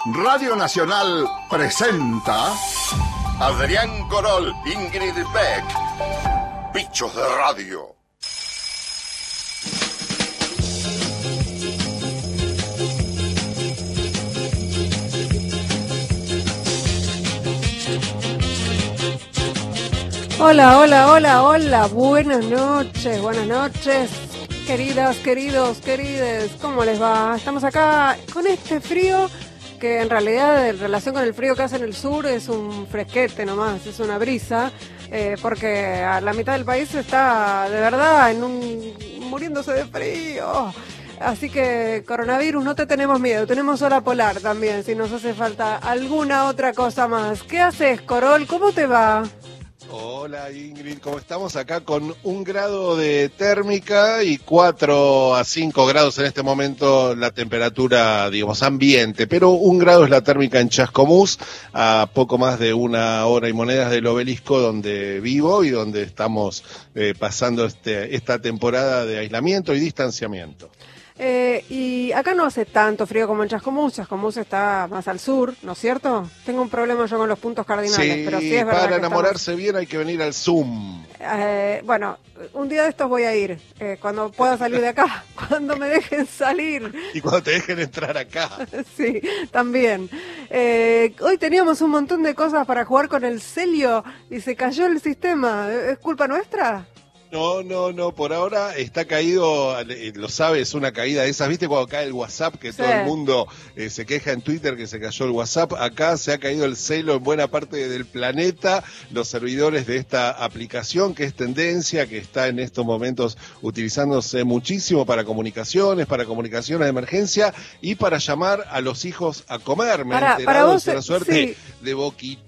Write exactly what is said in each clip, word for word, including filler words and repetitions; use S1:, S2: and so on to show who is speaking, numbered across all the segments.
S1: Radio Nacional presenta Adrián Corol, Ingrid Beck, Bichos de Radio.
S2: Hola, hola, hola, hola, buenas noches, buenas noches, queridas, queridos, querides, ¿cómo les va? Estamos acá con este frío que en realidad en relación con el frío que hace en el sur es un fresquete nomás, es una brisa, eh, porque a la mitad del país está de verdad en un muriéndose de frío. Así que coronavirus, no te tenemos miedo, tenemos ola polar también, si nos hace falta alguna otra cosa más. ¿Qué haces, Corol? ¿Cómo te va?
S3: Hola Ingrid, ¿cómo estamos? Acá con un grado de térmica y cuatro a cinco grados en este momento la temperatura, digamos, ambiente, pero un grado es la térmica en Chascomús, a poco más de una hora y monedas del Obelisco donde vivo y donde estamos eh, pasando este, esta temporada de aislamiento y distanciamiento.
S2: Eh, y acá no hace tanto frío como en Chascomús, Chascomús está más al sur, ¿no es cierto? Tengo un problema yo con los puntos cardinales,
S3: sí,
S2: pero sí es verdad
S3: para
S2: que
S3: enamorarse
S2: estamos...
S3: bien hay que venir al Zoom.
S2: Eh, bueno, un día de estos voy a ir, eh, cuando pueda salir de acá, cuando me dejen salir.
S3: Y cuando te dejen entrar acá.
S2: Sí, también. Eh, hoy teníamos un montón de cosas para jugar con el Celio y se cayó el sistema, ¿es culpa nuestra?
S3: No, no, no, por ahora está caído, lo sabes, es una caída de esas, ¿viste cuando cae el WhatsApp? Que sí. Todo el mundo eh, se queja en Twitter que se cayó el WhatsApp. Acá se ha caído el celo en buena parte del planeta. Los servidores de esta aplicación, que es tendencia, que está en estos momentos utilizándose muchísimo para comunicaciones, para comunicaciones de emergencia y para llamar a los hijos a comer. Me
S2: para,
S3: han enterado
S2: para vos,
S3: de una suerte
S2: sí.
S3: de boquita.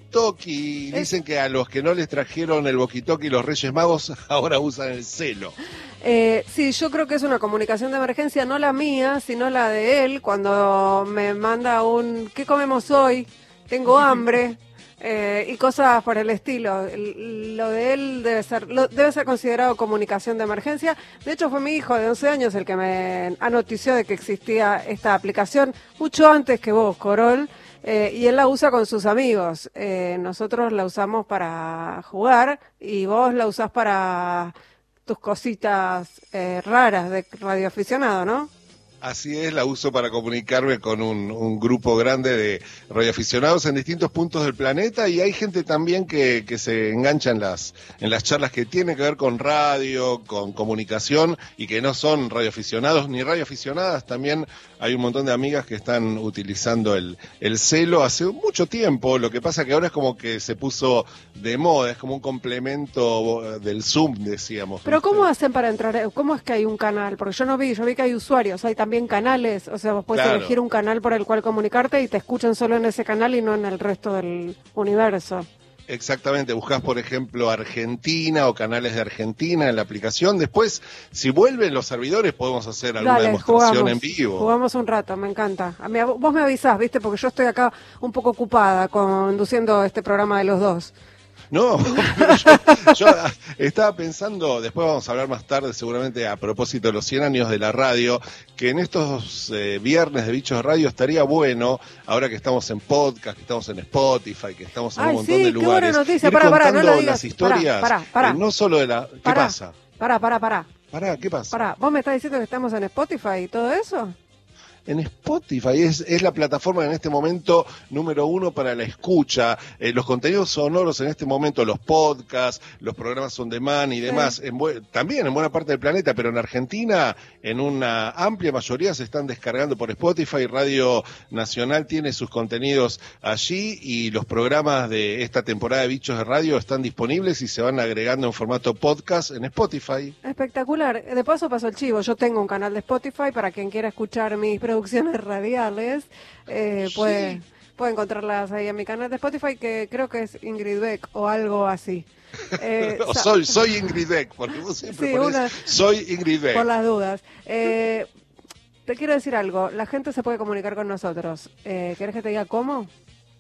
S3: Y dicen que a los que no les trajeron el walkie-talkie los Reyes Magos ahora usan el celo.
S2: Eh, sí, yo creo que es una comunicación de emergencia, no la mía, sino la de él, cuando me manda un ¿qué comemos hoy? Tengo hambre, eh, y cosas por el estilo. El, lo de él debe ser, lo, debe ser considerado comunicación de emergencia. De hecho, fue mi hijo de once años el que me anotició de que existía esta aplicación, mucho antes que vos, Corol. Eh, y él la usa con sus amigos. Eh, nosotros la usamos para jugar y vos la usás para tus cositas eh, raras de radioaficionado, ¿no?
S3: Así es, la uso para comunicarme con un, un grupo grande de radioaficionados en distintos puntos del planeta y hay gente también que, que se engancha en las, en las charlas que tienen que ver con radio, con comunicación y que no son radioaficionados ni radioaficionadas. También hay un montón de amigas que están utilizando el, el celo hace mucho tiempo. Lo que pasa que ahora es como que se puso de moda, es como un complemento del Zoom, decíamos.
S2: Pero ¿cómo hacen para entrar? ¿Cómo es que hay un canal? Porque yo no vi, yo vi que hay usuarios, hay también canales, o sea, vos podés
S3: claro.
S2: elegir un canal por el cual comunicarte y te escuchan solo en ese canal y no en el resto del universo.
S3: Exactamente, buscás por ejemplo Argentina o canales de Argentina en la aplicación. Después, si vuelven los servidores, podemos hacer alguna
S2: Dale,
S3: demostración
S2: jugamos,
S3: en vivo.
S2: Jugamos un rato, me encanta. A mí, vos me avisás, ¿viste? Porque yo estoy acá un poco ocupada conduciendo este programa de los dos.
S3: No, pero yo, yo estaba pensando, después vamos a hablar más tarde seguramente a propósito de los cien años de la radio, que en estos eh, viernes de Bichos de Radio estaría bueno, ahora que estamos en podcast, que estamos en Spotify, que estamos en
S2: Ay,
S3: un montón
S2: sí,
S3: de lugares,
S2: qué buena noticia.
S3: ir
S2: Pará, pará, no lo
S3: contando
S2: digas.
S3: las historias,
S2: Pará, pará, pará.
S3: Eh, no solo de la... ¿Qué
S2: pará,
S3: pasa?
S2: Pará, pará, pará.
S3: Pará, ¿qué pasa?
S2: Pará, ¿vos me estás diciendo que estamos en Spotify y todo eso?
S3: En Spotify es, es la plataforma en este momento número uno para la escucha. Eh, los contenidos sonoros en este momento, los podcasts, los programas on demand y demás, sí. en bu- también en buena parte del planeta, pero en Argentina en una amplia mayoría se están descargando por Spotify. Radio Nacional tiene sus contenidos allí y los programas de esta temporada de Bichos de Radio están disponibles y se van agregando en formato podcast en Spotify.
S2: Espectacular. De paso pasó el chivo. Yo tengo un canal de Spotify para quien quiera escuchar mis producciones radiales, eh,
S3: sí.
S2: puede, puede encontrarlas ahí en mi canal de Spotify, que creo que es Ingrid Beck o algo así.
S3: Eh, o soy, soy Ingrid Beck, porque vos siempre
S2: sí,
S3: ponés
S2: una,
S3: soy Ingrid Beck.
S2: Por las dudas. Eh, te quiero decir algo, la gente se puede comunicar con nosotros. Eh, ¿Querés que te diga cómo?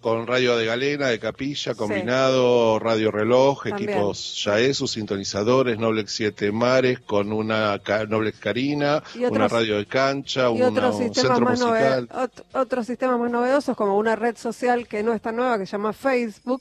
S3: con Radio de Galena, de Capilla, combinado, sí. Radio Reloj, también. Equipos Yaesu, sintonizadores, Noblex Siete Mares, con una Noblex Carina, otros, una radio de cancha,
S2: y
S3: una,
S2: otros
S3: un centro musical.
S2: Ot otros sistemas más novedosos, como una red social que no es tan nueva, que se llama Facebook.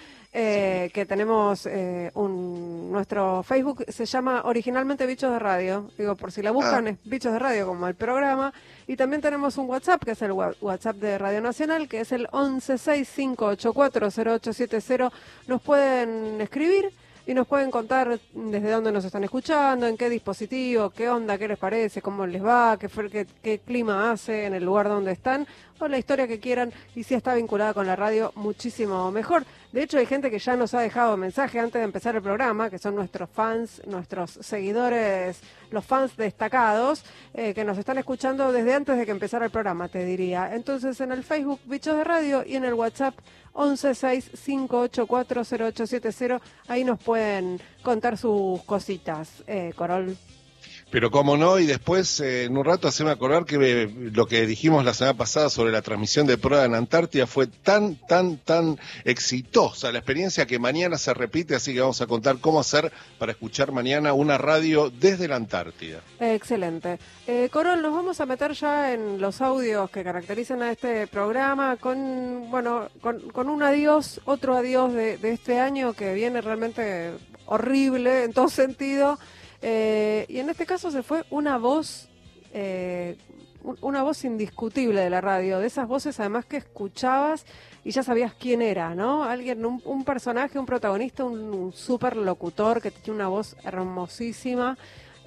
S2: Eh, sí. Que tenemos eh, un nuestro Facebook se llama originalmente Bichos de Radio, digo, por si la buscan ah. es Bichos de Radio como el programa, y también tenemos un WhatsApp que es el WhatsApp de Radio Nacional, que es el once seis cinco ocho cuatro cero ocho siete cero. Nos pueden escribir y nos pueden contar desde dónde nos están escuchando, en qué dispositivo, qué onda, qué les parece, cómo les va, qué, qué, qué clima hace en el lugar donde están, o la historia que quieran, y si está vinculada con la radio, muchísimo mejor. De hecho, hay gente que ya nos ha dejado mensaje antes de empezar el programa, que son nuestros fans, nuestros seguidores, los fans destacados, eh, que nos están escuchando desde antes de que empezara el programa, te diría. Entonces, en el Facebook Bichos de Radio y en el WhatsApp once seis cinco ocho cuatro cero ocho siete cero, ahí nos pueden contar sus cositas, eh, Corol.
S3: Pero cómo no, y después eh, en un rato haceme acordar que eh, lo que dijimos la semana pasada sobre la transmisión de prueba en Antártida fue tan, tan, tan exitosa la experiencia que mañana se repite, así que vamos a contar cómo hacer para escuchar mañana una radio desde la Antártida.
S2: Eh, excelente. Eh, Corol, nos vamos a meter ya en los audios que caracterizan a este programa con, bueno, con, con un adiós, otro adiós de, de este año que viene realmente horrible en todo sentido. Eh, y en este caso se fue una voz, eh, una voz indiscutible de la radio, de esas voces además que escuchabas y ya sabías quién era, ¿no? Alguien, un, un personaje, un protagonista, un, un super locutor que tiene una voz hermosísima.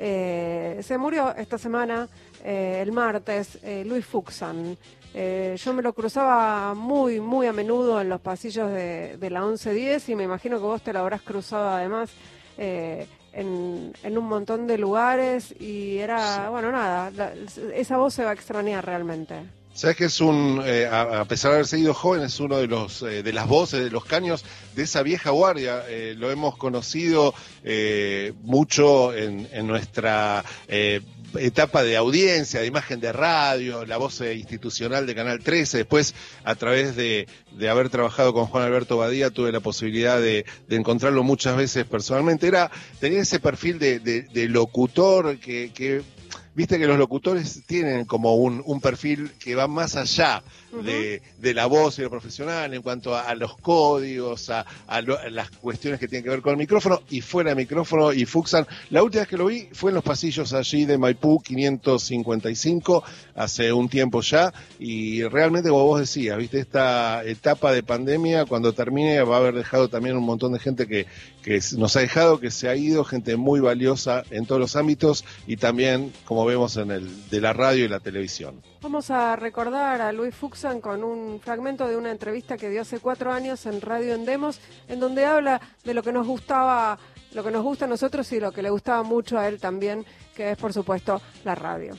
S2: Eh, se murió esta semana, eh, el martes, eh, Luis Fuxan. Eh, yo me lo cruzaba muy, muy a menudo en los pasillos de, de la once diez, y me imagino que vos te lo habrás cruzado además eh, En, en un montón de lugares, y era, sí. bueno, nada, la, esa voz se va a extrañar realmente.
S3: Sabes que es un, eh, a, a pesar de haber sido joven, es uno de los eh, de las voces, de los caños de esa vieja guardia. Eh, lo hemos conocido eh, mucho en, en nuestra eh, etapa de audiencia, de imagen de radio, la voz eh, institucional de Canal trece. Después, a través de, de haber trabajado con Juan Alberto Badía, tuve la posibilidad de, de encontrarlo muchas veces personalmente. Era, tenía ese perfil de, de, de locutor que, que viste que los locutores tienen como un, un perfil que va más allá uh-huh. de, de la voz y lo profesional en cuanto a, a los códigos, a, a, lo, a las cuestiones que tienen que ver con el micrófono y fuera de micrófono. Y Fuxan, la última vez que lo vi fue en los pasillos allí de Maipú quinientos cincuenta y cinco, hace un tiempo ya, y realmente, como vos decías, viste, esta etapa de pandemia, cuando termine, va a haber dejado también un montón de gente que, que nos ha dejado, que se ha ido, gente muy valiosa en todos los ámbitos, y también, como vemos en el de la radio y la televisión.
S2: Vamos a recordar a Luis Fuxan con un fragmento de una entrevista que dio hace cuatro años en Radio Endemos, en donde habla de lo que nos gustaba, lo que nos gusta a nosotros y lo que le gustaba mucho a él también, que es, por supuesto, la radio.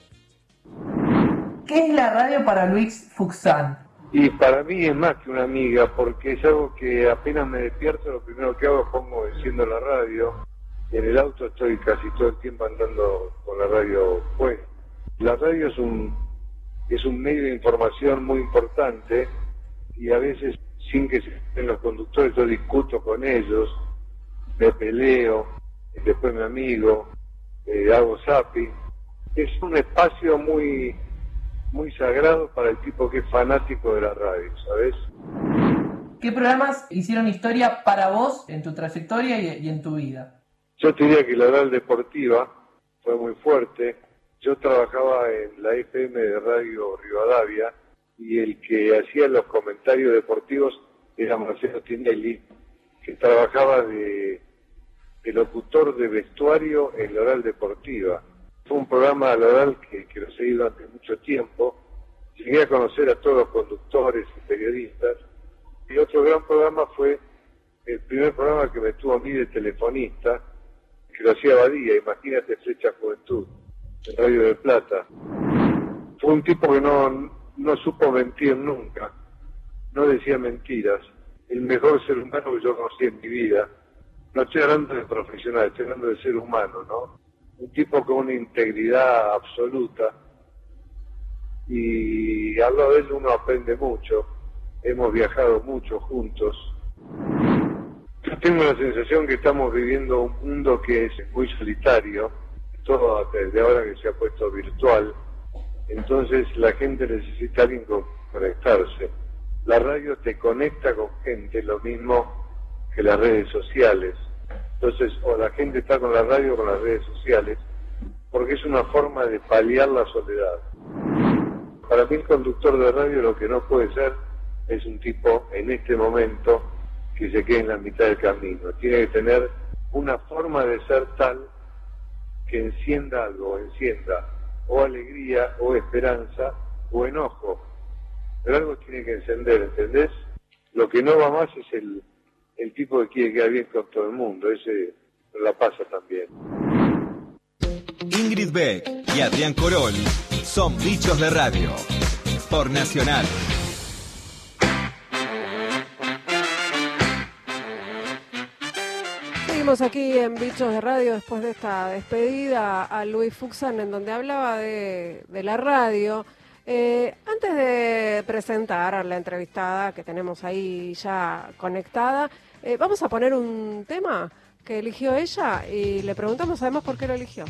S4: ¿Qué es la radio para Luis Fuxan?
S5: Y para mí es más que una amiga, porque es algo que apenas me despierto, lo primero que hago es pongo enciendo la radio. En el auto estoy casi todo el tiempo andando con la radio puesta. La radio es un es un medio de información muy importante, y a veces sin que se estén los conductores yo discuto con ellos, me peleo, después me amigo, eh, hago zapping. Es un espacio muy muy sagrado para el tipo que es fanático de la radio, ¿sabes?
S4: ¿Qué programas hicieron historia para vos en tu trayectoria y, y en tu vida?
S5: Yo te diría que la oral deportiva fue muy fuerte. Yo trabajaba en la F M de Radio Rivadavia, y el que hacía los comentarios deportivos era Marcelo Tinelli, que trabajaba de, de locutor de vestuario en la oral deportiva. Fue un programa, la oral, que, que lo seguí durante mucho tiempo. Llegué a conocer a todos los conductores y periodistas. Y otro gran programa fue el primer programa que me tuvo a mí de telefonista, que lo hacía Badía, imagínate, Flecha Juventud, en Radio del Plata. Fue un tipo que no, no supo mentir nunca, no decía mentiras, el mejor ser humano que yo conocí en mi vida. No estoy hablando de profesional, estoy hablando de ser humano, ¿no? Un tipo con una integridad absoluta, y al lado de él uno aprende mucho. hemos viajado mucho juntos. Yo tengo la sensación que estamos viviendo un mundo que es muy solitario, todo desde ahora que se ha puesto virtual, entonces la gente necesita a alguien con conectarse. La radio te conecta con gente, lo mismo que las redes sociales. Entonces, o la gente está con la radio o con las redes sociales, porque es una forma de paliar la soledad. Para mí el conductor de radio lo que no puede ser es un tipo en este momento que se quede en la mitad del camino. Tiene que tener una forma de ser tal que encienda algo, encienda o alegría o esperanza o enojo. Pero algo tiene que encender, ¿entendés? Lo que no va más es el, el tipo que quiere quedar bien con todo el mundo. Ese la pasa también.
S6: Ingrid Beck y Adrián Corol son Bichos de Radio por Nacional.
S2: Seguimos aquí en Bichos de Radio después de esta despedida a Luis Fuxan, en donde hablaba de, de la radio. Eh, antes de presentar a la entrevistada que tenemos ahí ya conectada, eh, vamos a poner un tema que eligió ella y le preguntamos además por qué lo eligió.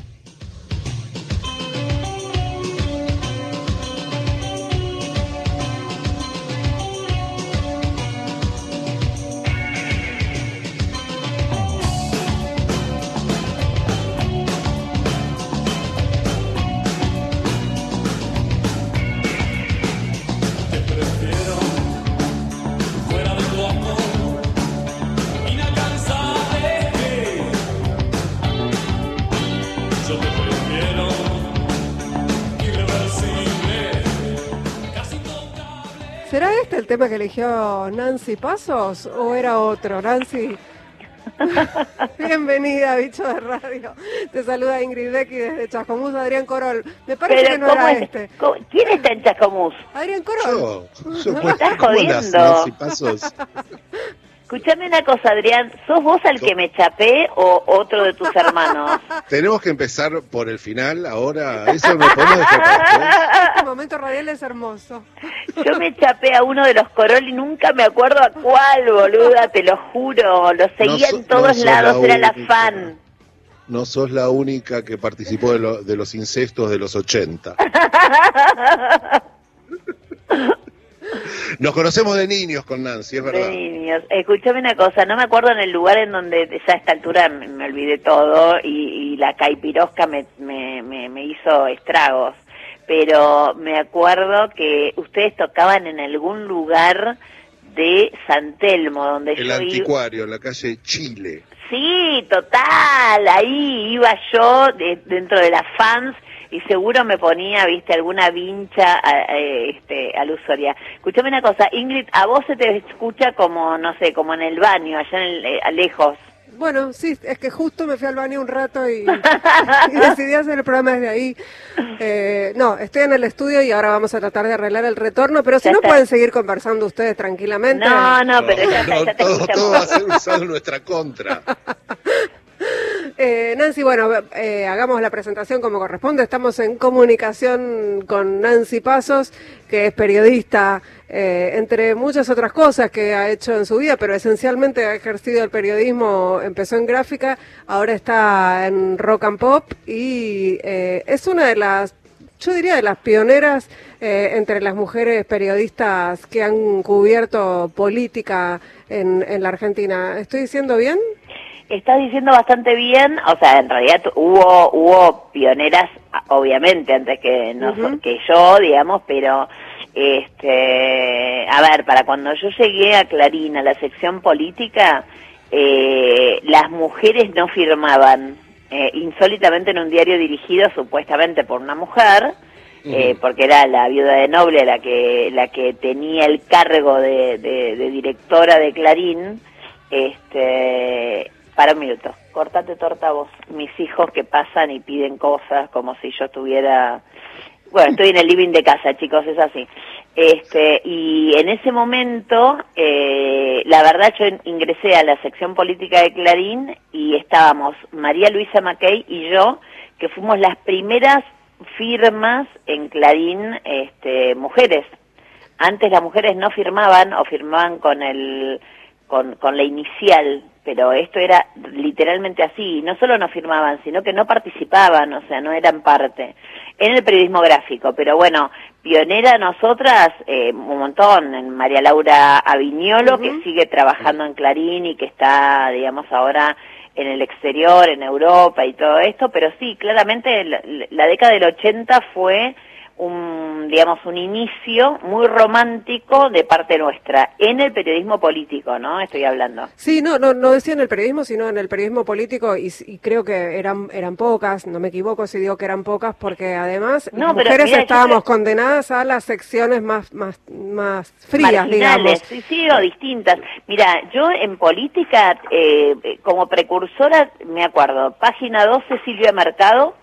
S2: ¿Será este el tema que eligió Nancy Pasos o era otro? Nancy, bienvenida a Bicho de Radio. Te saluda Ingrid Beck y desde Chascomús, Adrián Corol. Me parece
S7: Pero
S2: que no era
S7: es,
S2: este.
S7: ¿cómo, ¿Quién está en Chascomús?
S2: Adrián Corol.
S3: Yo, yo
S7: Me
S3: pues,
S7: estás
S3: ¿cómo andás,
S7: jodiendo.
S3: Nancy Pasos?
S7: Escuchame una cosa, Adrián. ¿Sos vos al que me chapé o otro de tus hermanos?
S3: Tenemos que empezar por el final ahora. Eso me podemos dejar para después.
S2: Este momento radial es hermoso.
S7: Yo me chapé a uno de los Corol y nunca me acuerdo a cuál, boluda, te lo juro. Lo seguía
S3: No so-
S7: en todos
S3: no sos
S7: lados,
S3: la
S7: era la
S3: única.
S7: fan.
S3: No sos la única que participó de, lo- de los incestos de los ochenta. Nos conocemos de niños con Nancy, es verdad.
S7: De niños. Escúchame una cosa, no me acuerdo en el lugar en donde ya a esta altura me, me olvidé todo y, y la caipirosca me, me, me, me hizo estragos. Pero me acuerdo que ustedes tocaban en algún lugar de San Telmo, donde
S3: El
S7: yo
S3: Anticuario,
S7: iba.
S3: en la calle Chile.
S7: Sí, total, ahí iba yo de- dentro de las fans y seguro me ponía, viste, alguna vincha a, a, este, alusoria. Escúchame una cosa, Ingrid, a vos se te escucha como, no sé, como en el baño, allá en el, eh, lejos.
S2: Bueno, sí, es que justo me fui al baño un rato y, y decidí hacer el programa desde ahí. Eh, no, estoy en el estudio y ahora vamos a tratar de arreglar el retorno, pero si
S7: Ya
S2: no
S7: está.
S2: pueden seguir conversando ustedes tranquilamente.
S7: No, no, pero ya,
S3: No,
S7: ya te
S3: todo,
S7: escuchamos.
S3: todo va a ser usado en nuestra contra.
S2: Eh, Nancy, bueno, eh, hagamos la presentación como corresponde. Estamos en comunicación con Nancy Pasos, que es periodista, eh, entre muchas otras cosas que ha hecho en su vida, pero esencialmente ha ejercido el periodismo, empezó en gráfica, ahora está en rock and pop y eh, es una de las, yo diría, de las pioneras eh, entre las mujeres periodistas que han cubierto política en, en la Argentina. ¿Estoy diciendo bien?
S7: Estás diciendo bastante bien, o sea, en realidad tu- hubo hubo pioneras, a- obviamente, antes que nos,
S2: Ujú.
S7: que yo, digamos, pero, este, a ver, para cuando yo llegué a Clarín, a la sección política, eh, las mujeres no firmaban, eh, insólitamente en un diario dirigido supuestamente por una mujer, eh, porque era la viuda de Noble la que la que tenía el cargo de, de, de directora de Clarín. Este, para un minuto, cortate torta vos, mis hijos que pasan y piden cosas como si yo estuviera, bueno, estoy en el living de casa, chicos, es así. Este, y en ese momento, eh, la verdad yo ingresé a la sección política de Clarín y estábamos María Luisa Mackey y yo, que fuimos las primeras firmas en Clarín, este, mujeres. Antes las mujeres no firmaban o firmaban con el con, con la inicial, pero esto era literalmente así. No solo no firmaban, sino que no participaban, o sea, no eran parte. En el periodismo gráfico, pero bueno, pionera nosotras, eh, un montón, en María Laura Aviñolo, uh-huh. que sigue trabajando en Clarín y que está, digamos, ahora en el exterior, en Europa y todo esto, pero sí, claramente la, la década del ochenta fue un, digamos, un inicio muy romántico de parte nuestra, en el periodismo político, ¿no? Estoy hablando.
S2: Sí, no, no, no decía en el periodismo, sino en el periodismo político, y, y creo que eran eran pocas, no me equivoco si digo que eran pocas, porque además no, las mujeres mira, estábamos creo... condenadas a las secciones más más más frías, digamos.
S7: Sí, sí, o distintas. Mira, yo en política, eh, como precursora, me acuerdo, página doce, Silvia Mercado.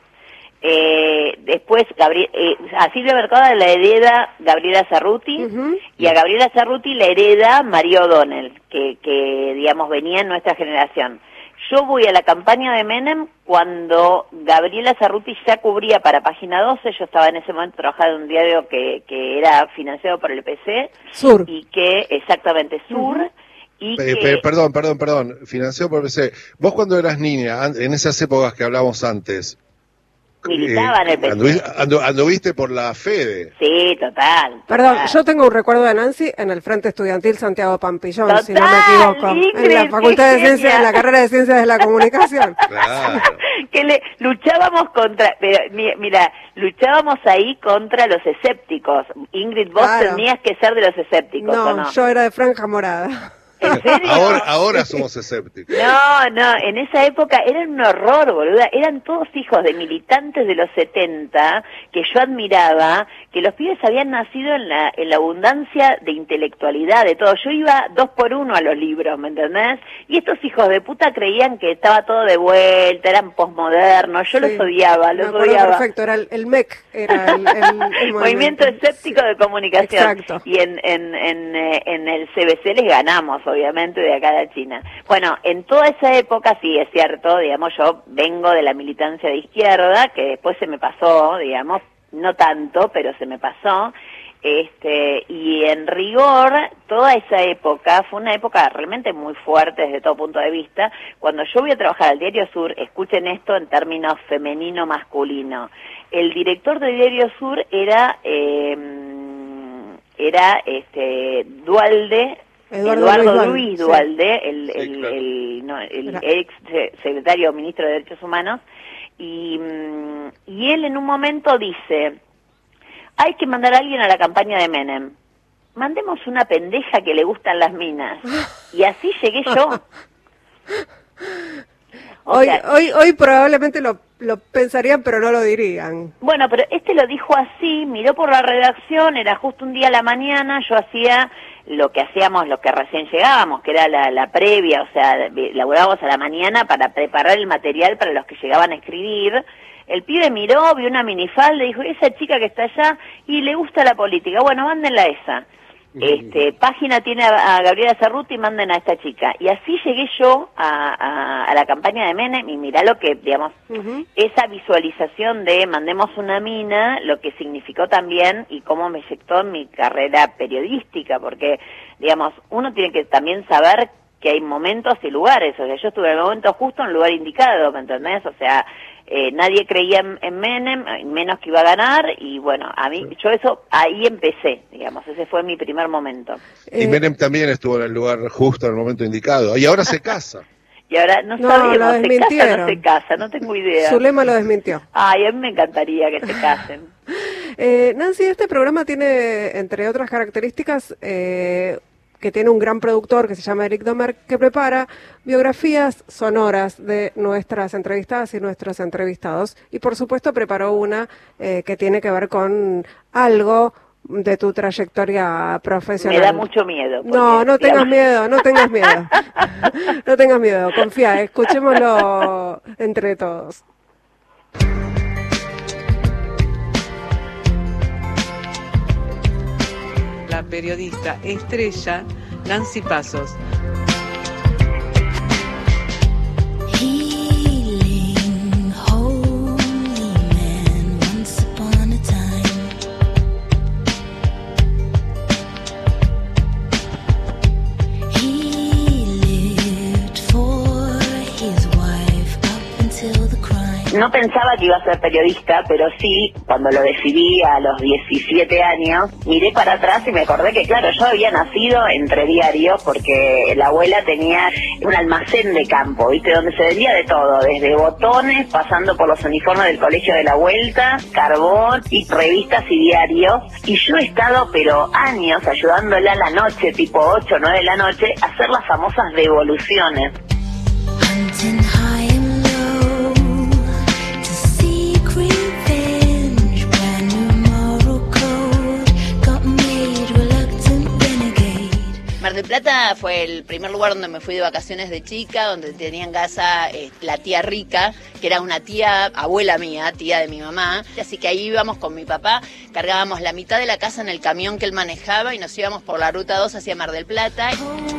S7: Eh, después Gabriel, eh, a Silvia Mercado la hereda Gabriela Cerruti, uh-huh. y a Gabriela Cerruti la hereda María O'Donnell, que, que digamos venía en nuestra generación. Yo voy a la campaña de Menem cuando Gabriela Cerruti ya cubría para Página doce, yo estaba en ese momento trabajando en un diario que, que era financiado por el P C,
S2: Sur.
S7: y que, exactamente, Sur, uh-huh. y
S3: eh,
S7: que...
S3: Perdón, perdón, perdón, financiado por el P C. Vos cuando eras niña, en esas épocas que hablamos antes,
S7: militaba en el P C.
S3: Anduviste, andu, anduviste por la Fede.
S7: Sí, total, total.
S2: Perdón, yo tengo un recuerdo de Nancy en el Frente Estudiantil Santiago Pampillón,
S7: total,
S2: si no me equivoco.
S7: Ingrid,
S2: en la Facultad de Ciencias, en la carrera de Ciencias de la Comunicación.
S3: Claro.
S7: Que le luchábamos contra, pero, mira, luchábamos ahí contra los escépticos. Ingrid, vos claro. tenías que ser de los escépticos,
S2: no,
S7: ¿o no?
S2: Yo era de franja morada.
S7: ¿En serio?
S3: Ahora, ahora somos escépticos.
S7: No, no, en esa época eran un horror, boluda. Eran todos hijos de militantes de los setenta que yo admiraba, que los pibes habían nacido en la, en la abundancia de intelectualidad, de todo. Yo iba dos por uno a los libros, ¿me entendés? Y estos hijos de puta creían que estaba todo de vuelta, eran posmodernos. Yo sí, los odiaba, los odiaba.
S2: Perfecto, era el, el M E C, era el, el, el
S7: movimiento. Movimiento Escéptico sí. de Comunicación.
S2: Exacto.
S7: Y en, en, en, en el C B C les ganamos, obviamente, de acá de China. Bueno, en toda esa época, sí, es cierto, digamos, yo vengo de la militancia de izquierda, que después se me pasó, digamos, no tanto, pero se me pasó, este, y en rigor, toda esa época fue una época realmente muy fuerte desde todo punto de vista. Cuando yo voy a trabajar al Diario Sur, escuchen esto en términos femenino-masculino, el director del Diario Sur era, eh, era, este, Dualde,
S2: Eduardo,
S7: Eduardo
S2: Luis,
S7: Luis Dualde, sí. el, el,
S3: sí, claro.
S7: el, no, el ex secretario ministro de Derechos Humanos, y, y él en un momento dice, hay que mandar a alguien a la campaña de Menem, mandemos una pendeja que le gustan las minas, y así llegué yo. O
S2: hoy,
S7: sea,
S2: hoy, hoy probablemente lo, lo pensarían, pero no lo dirían.
S7: Bueno, pero este lo dijo así, miró por la redacción, era justo un día a la mañana, yo hacía lo que hacíamos, lo que recién llegábamos, que era la, la previa, o sea, laburábamos a la mañana para preparar el material para los que llegaban a escribir. El pibe miró, vio una minifalda y dijo, esa chica que está allá, y le gusta la política, bueno, mándenla a esa. Este, página tiene a, a Gabriela Cerruti y manden a esta chica. Y así llegué yo a, a, a la campaña de Menem, y mirá lo que, digamos, uh-huh. esa visualización de mandemos una mina, lo que significó también y cómo me inyectó en mi carrera periodística, porque, digamos, uno tiene que también saber que hay momentos y lugares. O sea, yo estuve en el momento justo en el lugar indicado, ¿me entendés? O sea, Eh, nadie creía en, en Menem, menos que iba a ganar, y bueno, a mí, yo eso, ahí empecé, digamos, ese fue mi primer momento.
S3: Y Menem también estuvo en el lugar justo en el momento indicado, y ahora se casa.
S7: Y ahora no,
S2: no
S7: sabemos, ¿se casa o no se casa? No tengo idea.
S2: Zulema lo desmintió.
S7: Ay, a mí me encantaría que se casen.
S2: eh, Nancy, este programa tiene, entre otras características, eh, que tiene un gran productor que se llama Eric Domer, que prepara biografías sonoras de nuestras entrevistadas y nuestros entrevistados. Y por supuesto preparó una eh, que tiene que ver con algo de tu trayectoria profesional.
S7: Me da mucho miedo. Porque,
S2: no, no tengas
S7: digamos...
S2: miedo, no tengas miedo. No tengas miedo, confía, escuchémoslo entre todos.
S8: La periodista estrella Nancy Pasos.
S7: no pensaba que iba a ser periodista, pero sí, cuando lo decidí a los diecisiete años, miré para atrás y me acordé que, claro, yo había nacido entre diarios porque la abuela tenía un almacén de campo, ¿viste? Donde se vendía de todo, desde botones, pasando por los uniformes del colegio de la vuelta, carbón y revistas y diarios. Y yo he estado, pero años, ayudándola a la noche, tipo ocho o nueve de la noche, a hacer las famosas devoluciones.
S9: Mar del Plata fue el primer lugar donde me fui de vacaciones de chica, donde tenía en casa eh, la tía Rica, que era una tía, abuela mía, tía de mi mamá. Así que ahí íbamos con mi papá, cargábamos la mitad de la casa en el camión que él manejaba y nos íbamos por la ruta dos hacia Mar del Plata.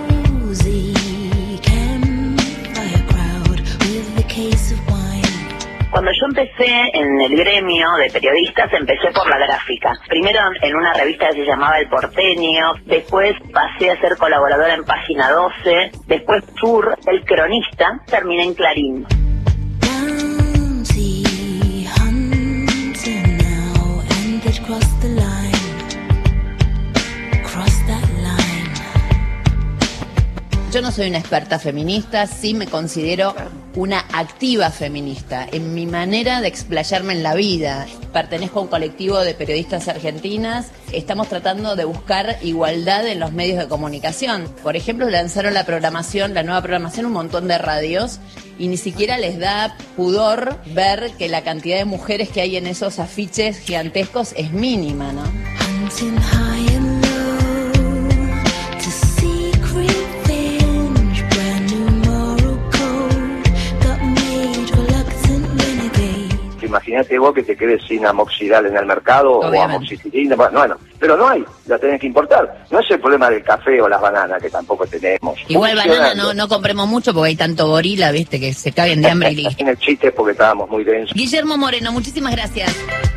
S7: Cuando yo empecé en el gremio de periodistas, empecé por la gráfica. Primero en una revista que se llamaba El Porteño, después pasé a ser colaboradora en Página doce, después Sur, El Cronista, terminé en Clarín.
S9: Yo no soy una experta feminista, sí me considero una activa feminista en mi manera de explayarme en la vida. Pertenezco a un colectivo de periodistas argentinas. Estamos tratando de buscar igualdad en los medios de comunicación. Por ejemplo, lanzaron la programación, la nueva programación, un montón de radios y ni siquiera les da pudor ver que la cantidad de mujeres que hay en esos afiches gigantescos es mínima, ¿no?
S10: Imagínate vos que te quedes sin amoxidal en el mercado. Obviamente. O amoxicilina, bueno, pero no hay, la tenés que importar. No es el problema del café o las bananas, que tampoco tenemos.
S9: Igual banana no, no compremos mucho porque hay tanto gorila, viste, que se caen de hambre y listo.
S10: En el chiste porque estábamos muy densos.
S9: Guillermo Moreno, muchísimas gracias.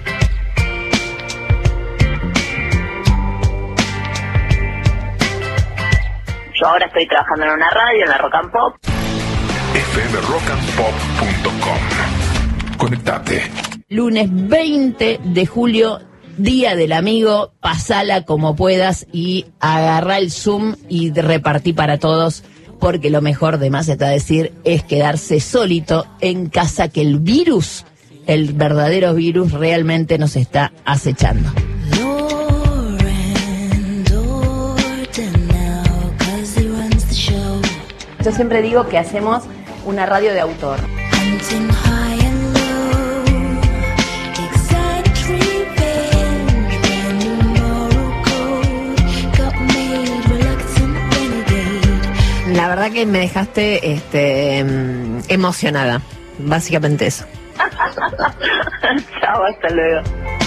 S7: Yo ahora estoy trabajando en una radio, en la Rock and Pop.
S11: f m rock and pop punto com. Conectate.
S9: Lunes veinte de julio, Día del Amigo, pasala como puedas y agarrá el Zoom y repartí para todos, porque lo mejor de más está decir es quedarse solito en casa, que el virus, el verdadero virus, realmente nos está acechando. Yo siempre digo que hacemos una radio de autor. La verdad que me dejaste este, emocionada, básicamente eso.
S7: Chao, hasta luego.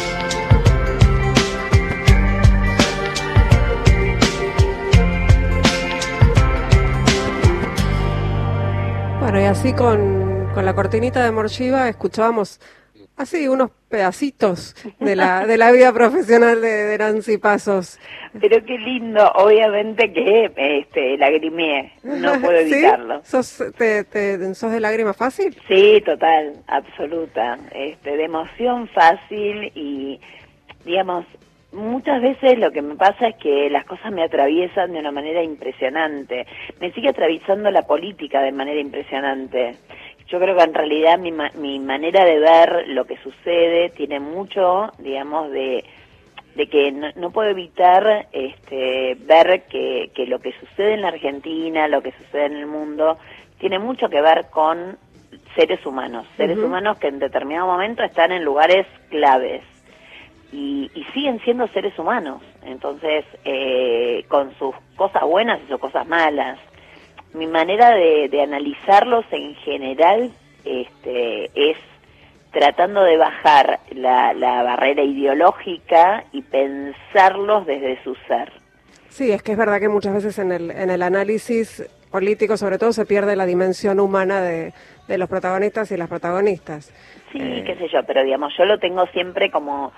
S2: Bueno, y así con, con la cortinita de Morchiva escuchábamos así unos pedacitos de la de la vida profesional de, de Nancy Pasos.
S7: Pero qué lindo, obviamente que este lagrimeé, no puedo evitarlo.
S2: ¿Sí? ¿Sos, te, te, ¿Sos de lágrima fácil?
S7: Sí, total, absoluta, este, de emoción fácil y, digamos, muchas veces lo que me pasa es que las cosas me atraviesan de una manera impresionante. Me sigue atravesando la política de manera impresionante. Yo creo que en realidad mi, ma mi manera de ver lo que sucede tiene mucho, digamos, de, de que no, no puedo evitar este, ver que, que lo que sucede en la Argentina, lo que sucede en el mundo, tiene mucho que ver con seres humanos. Seres uh-huh. humanos que en determinado momento están en lugares claves. Y, y siguen siendo seres humanos, entonces eh, con sus cosas buenas y sus cosas malas. Mi manera de, de analizarlos en general este, es tratando de bajar la, la barrera ideológica y pensarlos desde su ser.
S2: Sí, es que es verdad que muchas veces en el, en el análisis político, sobre todo, se pierde la dimensión humana de, de los protagonistas y las protagonistas.
S7: Sí, eh... qué sé yo, pero digamos, yo lo tengo siempre como...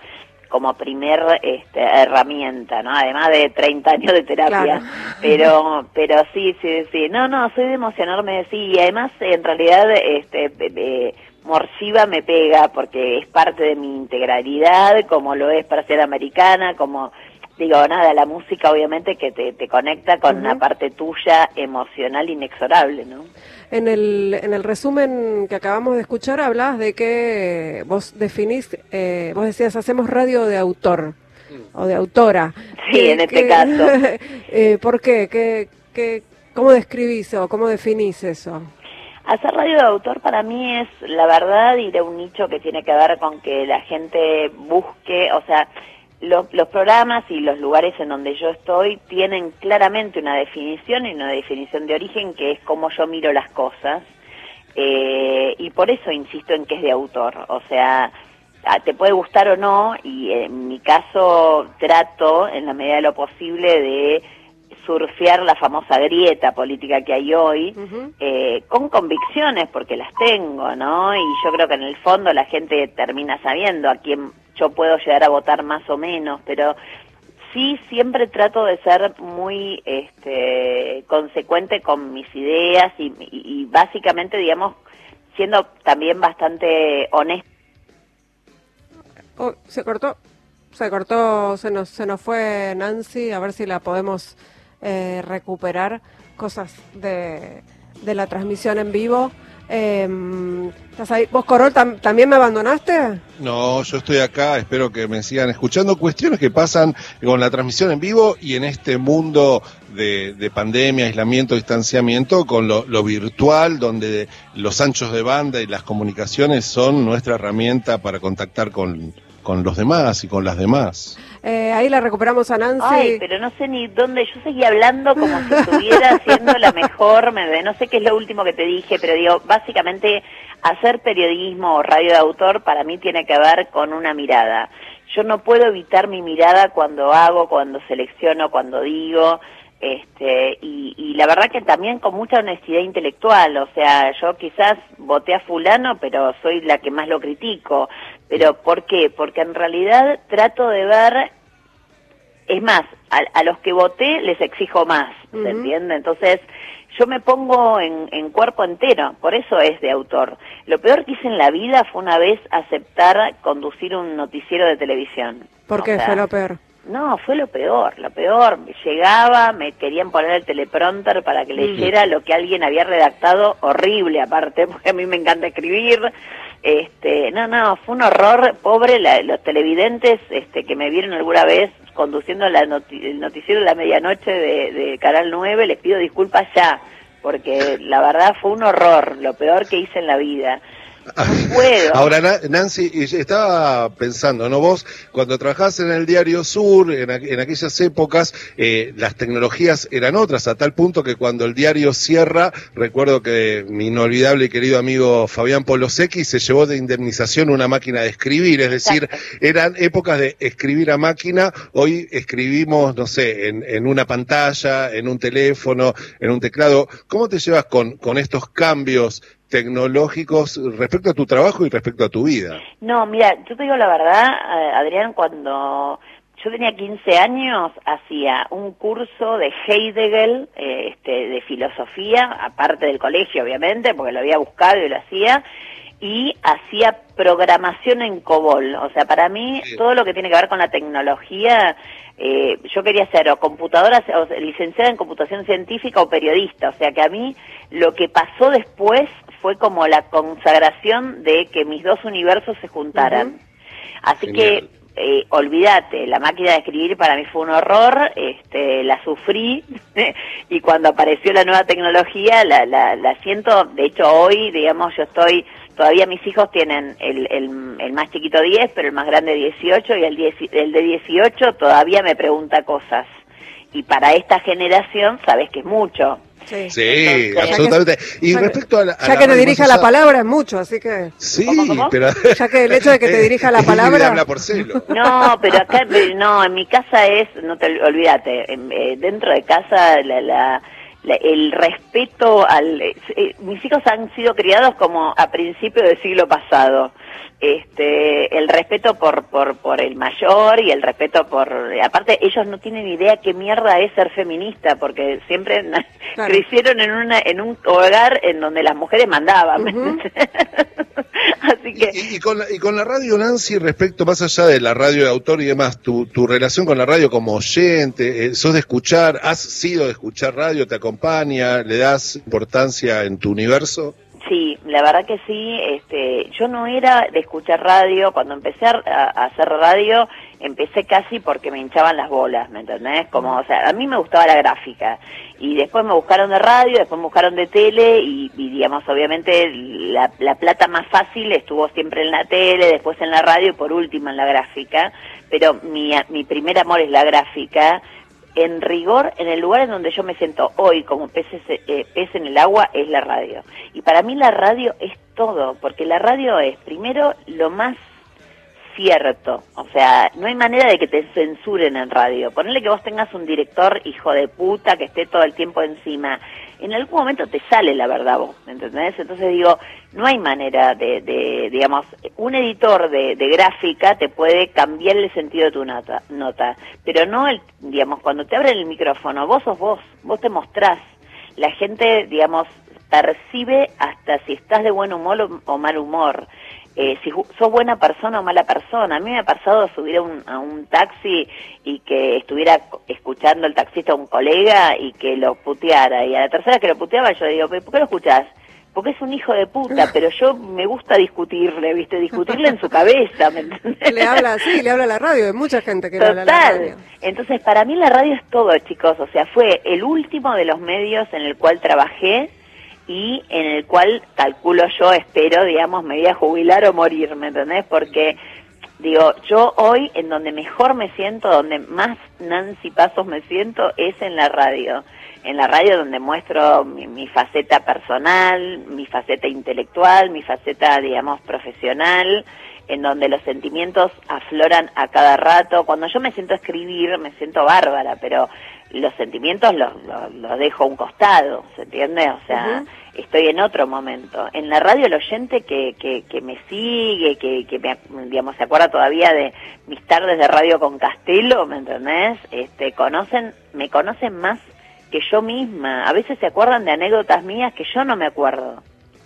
S7: como primer este, herramienta, ¿no? Además de treinta años de terapia. Claro. Pero pero sí, sí, sí. No, no, soy de emocionarme, sí. Y además, en realidad, este eh, Morsiva me pega porque es parte de mi integralidad, como lo es para ser americana, como... Digo, nada, la música obviamente que te, te conecta con uh-huh. una parte tuya emocional inexorable, ¿no?
S2: En el, en el resumen que acabamos de escuchar hablabas de que vos definís, eh, vos decías, hacemos radio de autor o de autora.
S7: Sí,
S2: ¿Qué,
S7: en este
S2: qué,
S7: caso.
S2: eh, ¿Por qué? ¿Qué, qué? ¿Cómo describís o cómo definís eso?
S7: Hacer radio de autor para mí es, la verdad, ir a un nicho que tiene que ver con que la gente busque, o sea... Los, los programas y los lugares en donde yo estoy tienen claramente una definición y una definición de origen que es cómo yo miro las cosas eh, y por eso insisto en que es de autor, o sea, te puede gustar o no y en mi caso trato en la medida de lo posible de surfear la famosa grieta política que hay hoy, uh-huh. eh, con convicciones porque las tengo, ¿no? Y yo creo que en el fondo la gente termina sabiendo a quién yo puedo llegar a votar más o menos, pero sí siempre trato de ser muy este, consecuente con mis ideas y, y, y básicamente, digamos, siendo también bastante honesta.
S2: Oh, se cortó, se cortó, se nos, se nos fue Nancy, a ver si la podemos eh, recuperar, cosas de, de la transmisión en vivo. Eh, ¿Estás ahí? ¿Vos, Corol, tam- también me abandonaste?
S3: No, yo estoy acá, espero que me sigan escuchando. Cuestiones que pasan con la transmisión en vivo y en este mundo de, de pandemia, aislamiento, distanciamiento, con lo, lo virtual, donde los anchos de banda y las comunicaciones son nuestra herramienta para contactar con, con los demás y con las demás.
S2: Eh, ahí la recuperamos a Nancy.
S7: Ay, pero no sé ni dónde, yo seguía hablando como si estuviera haciendo la mejor, me, no sé qué es lo último que te dije, pero digo, básicamente hacer periodismo o radio de autor para mí tiene que ver con una mirada. Yo no puedo evitar mi mirada cuando hago, cuando selecciono, cuando digo, este y, y la verdad que también con mucha honestidad intelectual, o sea, yo quizás voté a fulano, pero soy la que más lo critico. ¿Pero por qué? Porque en realidad trato de ver, es más, a, a los que voté les exijo más, ¿se uh-huh. entiende? Entonces, yo me pongo en, en cuerpo entero, por eso es de autor. Lo peor que hice en la vida fue una vez aceptar conducir un noticiero de televisión.
S2: ¿Por qué fue lo peor?
S7: No, fue lo peor, lo peor. Llegaba, me querían poner el teleprompter para que leyera uh-huh. lo que alguien había redactado, horrible aparte, porque a mí me encanta escribir. Este, no, no, fue un horror, pobre la, los televidentes este, que me vieron alguna vez conduciendo la noti- el noticiero de la medianoche de, de Canal nueve, les pido disculpas ya, porque la verdad fue un horror, lo peor que hice en la vida. No puedo.
S3: Ahora, Nancy, estaba pensando, ¿no? Vos, cuando trabajás en el Diario Sur, en, en aquellas épocas, eh, las tecnologías eran otras, a tal punto que cuando el diario cierra, recuerdo que mi inolvidable y querido amigo Fabián Polosecchi se llevó de indemnización una máquina de escribir, es decir, exacto. Eran épocas de escribir a máquina, hoy escribimos, no sé, en, en una pantalla, en un teléfono, en un teclado. ¿Cómo te llevas con, con estos cambios tecnológicos respecto a tu trabajo y respecto a tu vida?
S7: No, mira, yo te digo la verdad, Adrián, cuando yo tenía quince años, hacía un curso de Heidegger, eh, este, de filosofía, aparte del colegio, obviamente, porque lo había buscado y lo hacía, y hacía programación en COBOL. O sea, para mí, sí. todo lo que tiene que ver con la tecnología, eh, yo quería ser o computadora, o licenciada en computación científica o periodista. O sea, que a mí lo que pasó después fue como la consagración de que mis dos universos se juntaran. Uh-huh. Así Genial. que, eh, olvídate, la máquina de escribir para mí fue un horror, este, la sufrí, y cuando apareció la nueva tecnología, la, la, la siento. De hecho, hoy, digamos, yo estoy, todavía mis hijos tienen el, el, el más chiquito diez, pero el más grande dieciocho, y el, diez, el de dieciocho todavía me pregunta cosas. Y para esta generación, sabes que es mucho.
S2: Sí,
S3: sí
S2: Entonces,
S3: absolutamente.
S2: Que,
S3: y
S2: ya
S3: respecto a la... A
S2: ya
S3: la
S2: que te dirija la palabra es mucho, así que...
S3: Sí,
S7: ¿Cómo, cómo?
S3: pero...
S2: Ya que el hecho de que te dirija la palabra...
S3: habla por celo.
S7: No, pero acá, no, en mi casa es, no te olvídate, eh, dentro de casa la, la la, el respeto al... Eh, mis hijos han sido criados como a principios del siglo pasado. Este, el respeto por, por, por el mayor y el respeto por... Aparte, ellos no tienen idea qué mierda es ser feminista, porque siempre claro. crecieron en una en un hogar en donde las mujeres mandaban. Uh-huh. Así que...
S3: Y, y, con la, y con la radio, Nancy, respecto, más allá de la radio de autor y demás, tu, tu relación con la radio como oyente, eh, ¿sos de escuchar, has sido de escuchar radio, te acompaña, le das importancia en tu universo?
S7: Sí, la verdad que sí. Este, yo no era de escuchar radio. Cuando empecé a, a hacer radio, empecé casi porque me hinchaban las bolas, ¿me entendés? Como, o sea, a mí me gustaba la gráfica. Y después me buscaron de radio, después me buscaron de tele y, y digamos, obviamente, la, la plata más fácil estuvo siempre en la tele, después en la radio y por último en la gráfica. Pero mi, mi primer amor es la gráfica. En rigor, en el lugar en donde yo me siento hoy como peces, eh, pez en el agua es la radio. Y para mí la radio es todo, porque la radio es, primero, lo más cierto. O sea, no hay manera de que te censuren en radio. Ponerle que vos tengas un director hijo de puta que esté todo el tiempo encima. En algún momento te sale la verdad vos, ¿me entendés? Entonces digo, no hay manera de, de digamos, un editor de, de gráfica te puede cambiar el sentido de tu nota, nota, pero no, el, digamos, cuando te abren el micrófono, vos sos vos, vos te mostrás. La gente, digamos, percibe hasta si estás de buen humor o, o mal humor. Eh, si sos buena persona o mala persona. A mí me ha pasado subir a un, a un taxi y que estuviera escuchando el taxista a un colega y que lo puteara, y a la tercera que lo puteaba yo digo, ¿por qué lo escuchás? Porque es un hijo de puta, pero yo me gusta discutirle, ¿viste? Discutirle en su cabeza, ¿me entendés?
S2: Le habla así, le habla a la radio, hay mucha gente que
S7: Total.
S2: le habla a la radio.
S7: Entonces, para mí la radio es todo, chicos, o sea, fue el último de los medios en el cual trabajé y en el cual, calculo yo, espero, digamos, me voy a jubilar o morir, ¿me entendés? Porque, digo, yo hoy en donde mejor me siento, donde más Nancy Pasos me siento, es en la radio. En la radio donde muestro mi, mi faceta personal, mi faceta intelectual, mi faceta, digamos, profesional, en donde los sentimientos afloran a cada rato. Cuando yo me siento a escribir, me siento bárbara, pero los sentimientos los, los, los dejo a un costado, ¿se entiende? O sea, uh-huh. estoy en otro momento. En la radio el oyente que, que, que me sigue, que, que me, digamos, se acuerda todavía de mis tardes de radio con Castelo, ¿me entendés? Este, conocen, me conocen más que yo misma. A veces se acuerdan de anécdotas mías que yo no me acuerdo.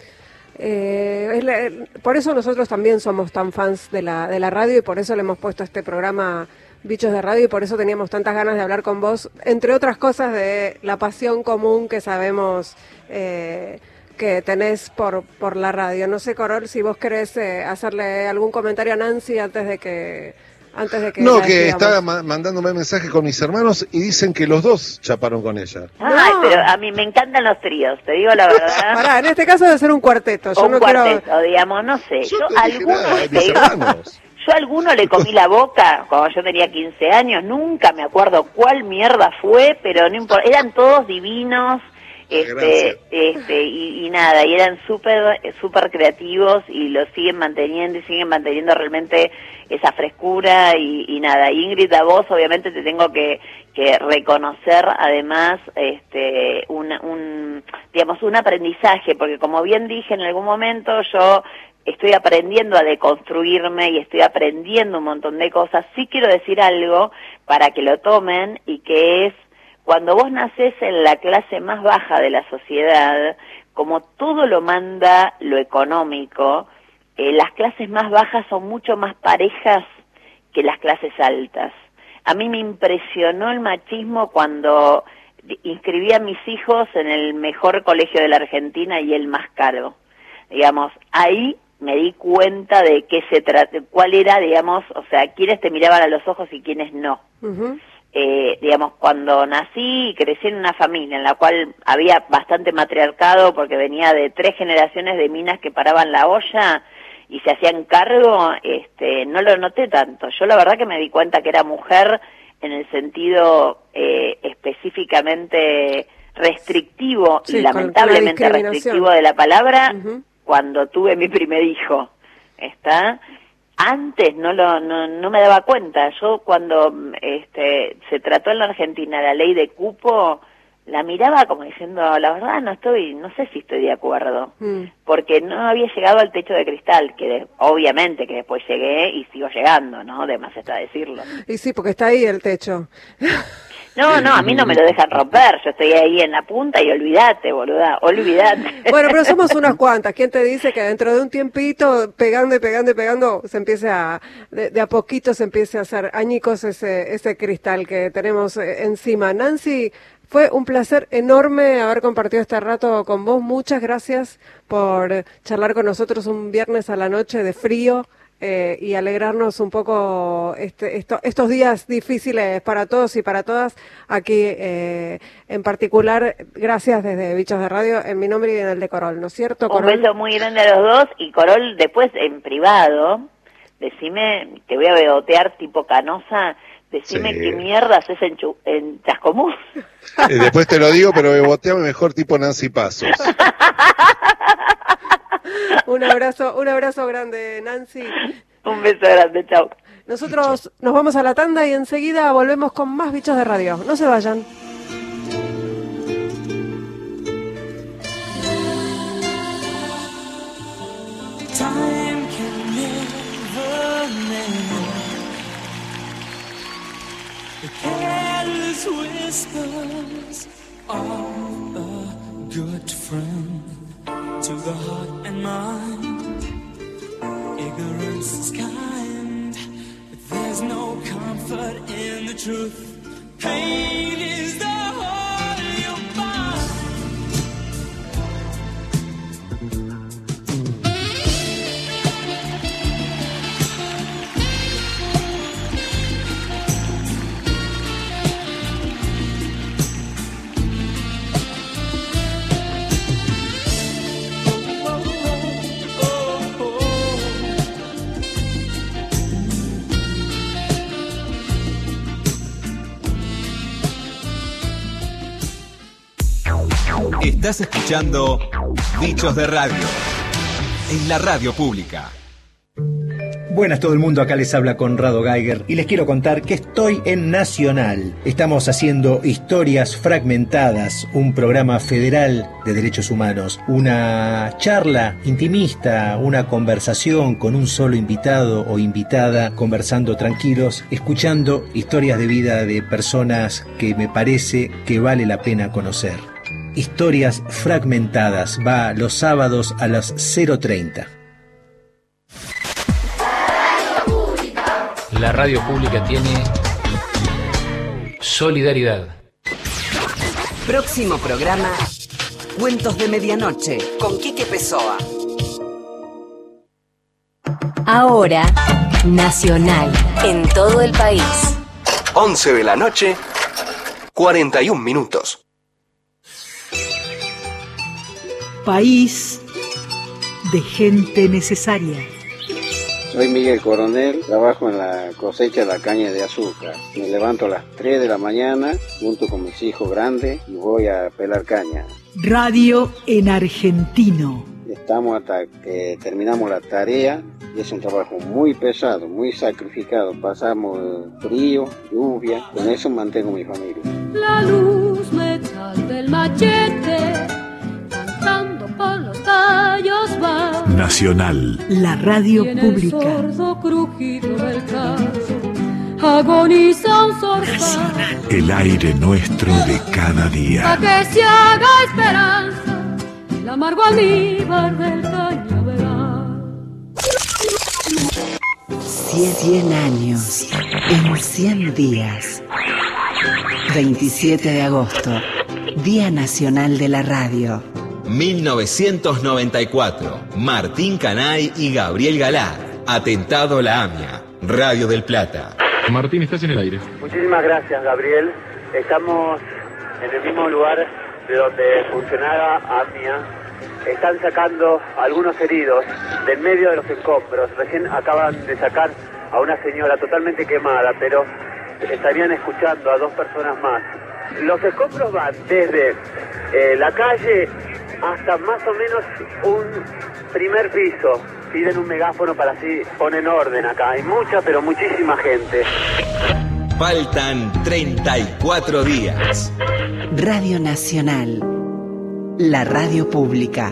S2: Eh, es la, por eso nosotros también somos tan fans de la, de la radio y por eso le hemos puesto este programa Bichos de Radio y por eso teníamos tantas ganas de hablar con vos, entre otras cosas de la pasión común que sabemos eh, que tenés por, por la radio. No sé, Corol, si vos querés eh, hacerle algún comentario a Nancy antes de que... Antes de que
S3: no, que estaba ma- mandándome mensajes con mis hermanos y dicen que los dos chaparon con ella.
S7: Ay, no. Pero a mí me encantan los tríos, te digo la verdad.
S2: Pará, en este caso debe ser un cuarteto. Yo
S7: un
S2: no
S7: cuarteto,
S2: quiero...
S7: digamos, no sé.
S3: Yo,
S7: yo
S3: no
S7: algunos,
S3: nada,
S7: te
S3: mis
S7: digo,
S3: hermanos.
S7: Yo a alguno le comí la boca cuando yo tenía quince años, nunca me acuerdo cuál mierda fue, pero no importa, eran todos divinos. Este, este y, y nada, y eran súper súper creativos y lo siguen manteniendo y siguen manteniendo realmente esa frescura y, y nada. Ingrid, a vos obviamente te tengo que, que reconocer además este un, un digamos un aprendizaje, porque como bien dije en algún momento, yo estoy aprendiendo a deconstruirme y estoy aprendiendo un montón de cosas. Sí quiero decir algo para que lo tomen, y que es: cuando vos nacés en la clase más baja de la sociedad, como todo lo manda lo económico, eh, las clases más bajas son mucho más parejas que las clases altas. A mí me impresionó el machismo cuando inscribí a mis hijos en el mejor colegio de la Argentina y el más caro. Digamos, ahí me di cuenta de qué se trata, cuál era, digamos, o sea, quiénes te miraban a los ojos y quiénes no. Uh-huh. Eh, digamos, cuando nací y crecí en una familia en la cual había bastante matriarcado, porque venía de tres generaciones de minas que paraban la olla y se hacían cargo, este, no lo noté tanto. Yo la verdad que me di cuenta que era mujer en el sentido eh, específicamente restrictivo, sí, y lamentablemente restrictivo de la palabra, uh-huh. cuando tuve mi primer hijo. ¿Está? Antes no lo no, no me daba cuenta. Yo cuando este se trató en la Argentina la ley de cupo, la miraba como diciendo, la verdad no estoy, no sé si estoy de acuerdo, mm. porque no había llegado al techo de cristal, que de, obviamente que después llegué y sigo llegando, ¿no? De más está decirlo.
S2: Y sí, porque está ahí el techo.
S7: No, no, a mí no me lo dejan romper, yo estoy ahí en la punta y olvídate, boluda, olvídate.
S2: Bueno, pero somos unas cuantas, ¿quién te dice que dentro de un tiempito, pegando y pegando y pegando, se empiece a, de, de a poquito se empiece a hacer añicos ese, ese cristal que tenemos encima? Nancy, fue un placer enorme haber compartido este rato con vos, muchas gracias por charlar con nosotros un viernes a la noche de frío. Eh, y alegrarnos un poco este, esto, estos días difíciles para todos y para todas. Aquí, eh, en particular, gracias desde Bichos de Radio, en mi nombre y en el de Corol, ¿no es cierto, Corol?
S7: Un beso muy grande a los dos, y Corol, después en privado, decime, te voy a bebotear tipo Canosa, decime sí. qué mierda haces en, Chu- en Chascomús.
S3: Eh, después te lo digo, pero beboteame mejor tipo Nancy Pasos.
S2: Un abrazo, un abrazo grande, Nancy.
S7: Un beso grande, chao.
S2: Nosotros nos vamos a la tanda y enseguida volvemos con más Bichos de Radio. No se vayan.
S12: Time can never mend the careless whispers of a good friend. To the heart and mind, ignorance is kind, but there's no comfort in the truth. Pain is the whole you find.
S6: Estás escuchando Bichos de Radio en la radio pública.
S13: Buenas todo el mundo, acá les habla Conrado Geiger y les quiero contar que estoy en Nacional. Estamos haciendo Historias Fragmentadas, un programa federal de derechos humanos, una charla intimista, una conversación con un solo invitado o invitada, conversando tranquilos, escuchando historias de vida de personas que me parece que vale la pena conocer. Historias Fragmentadas va los sábados a las cero treinta.
S14: La radio pública tiene solidaridad.
S15: Próximo programa, Cuentos de Medianoche, con Quique Pessoa.
S16: Ahora, Nacional, en todo el país.
S17: once de la noche, cuarenta y un minutos.
S18: País de gente necesaria.
S19: Soy Miguel Coronel, trabajo en la cosecha de la caña de azúcar. Me levanto a las tres de la mañana junto con mis hijos grandes y voy a pelar caña.
S18: Radio en argentino.
S19: Estamos hasta que terminamos la tarea y es un trabajo muy pesado, muy sacrificado. Pasamos frío, lluvia, con eso mantengo mi familia.
S20: La luz metal del machete, cantando por los tallos va.
S11: Nacional.
S18: La radio pública.
S20: El sordo crujido del caso, agoniza un zorzal.
S11: El aire nuestro de cada día.
S20: Pa' que se haga esperanza, el amargo almíbar del cañaveral.
S15: Cien años en cien días. veintisiete de agosto, Día Nacional de la Radio.
S6: mil novecientos noventa y cuatro, Martín Canay y Gabriel Galá. Atentado La AMIA, Radio del Plata.
S21: Martín, estás en el aire.
S22: Muchísimas gracias, Gabriel. Estamos en el mismo lugar de donde funcionaba AMIA. Están sacando algunos heridos de en medio de los escombros. Recién acaban de sacar a una señora totalmente quemada, pero estarían escuchando a dos personas más. Los escombros van desde eh, la calle hasta más o menos un primer piso. Piden un megáfono para así poner orden acá. Hay mucha, pero muchísima gente.
S6: Faltan treinta y cuatro días.
S15: Radio Nacional, la radio pública.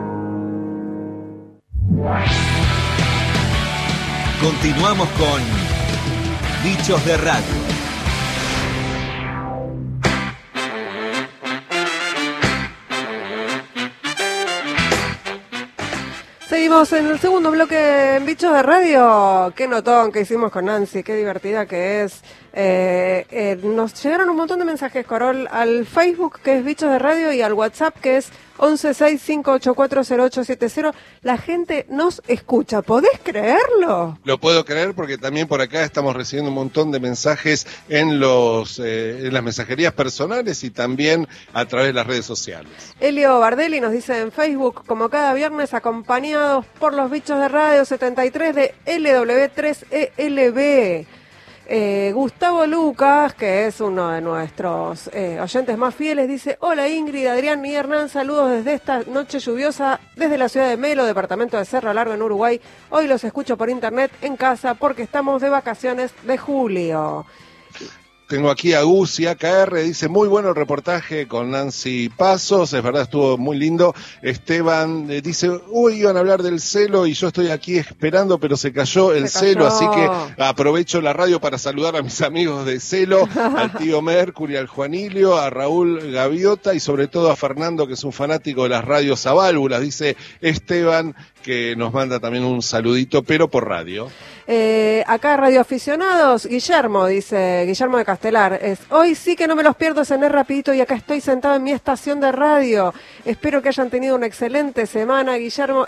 S6: Continuamos con Bichos de Radio.
S2: Seguimos en el segundo bloque en Bichos de Radio. Qué notón que hicimos con Nancy, qué divertida que es. Eh, eh, nos llegaron un montón de mensajes, Corol, al Facebook, que es Bichos de Radio, y al WhatsApp, que es once seis cinco ocho cuatro cero ocho siete cero. La gente nos escucha, ¿podés creerlo?
S3: Lo puedo creer porque también por acá estamos recibiendo un montón de mensajes en los eh, en las mensajerías personales y también a través de las redes sociales.
S2: Elio Bardelli nos dice en Facebook, como cada viernes, acompañados por los Bichos de Radio setenta y tres de L W tres E L B. Eh, Gustavo Lucas, que es uno de nuestros eh, oyentes más fieles, dice: hola Ingrid, Adrián y Hernán, saludos desde esta noche lluviosa desde la ciudad de Melo, departamento de Cerro Largo en Uruguay. Hoy los escucho por internet en casa porque estamos de vacaciones de julio.
S3: Tengo aquí a Gusi, A K R, dice: muy bueno el reportaje con Nancy Pasos, es verdad, estuvo muy lindo. Esteban eh, dice: uy, iban a hablar del celo y yo estoy aquí esperando, pero se cayó el
S2: se
S3: celo,
S2: cayó.
S3: Así que aprovecho la radio para saludar a mis amigos de celo, al tío Mercury, al Juanilio, a Raúl Gaviota y sobre todo a Fernando, que es un fanático de las radios a válvulas, dice Esteban, que nos manda también un saludito, pero por radio.
S2: Eh, acá radioaficionados, Guillermo, dice Guillermo de Castelar, es: hoy sí que no me los pierdo, cené rapidito y acá estoy sentado en mi estación de radio. Espero que hayan tenido una excelente semana. Guillermo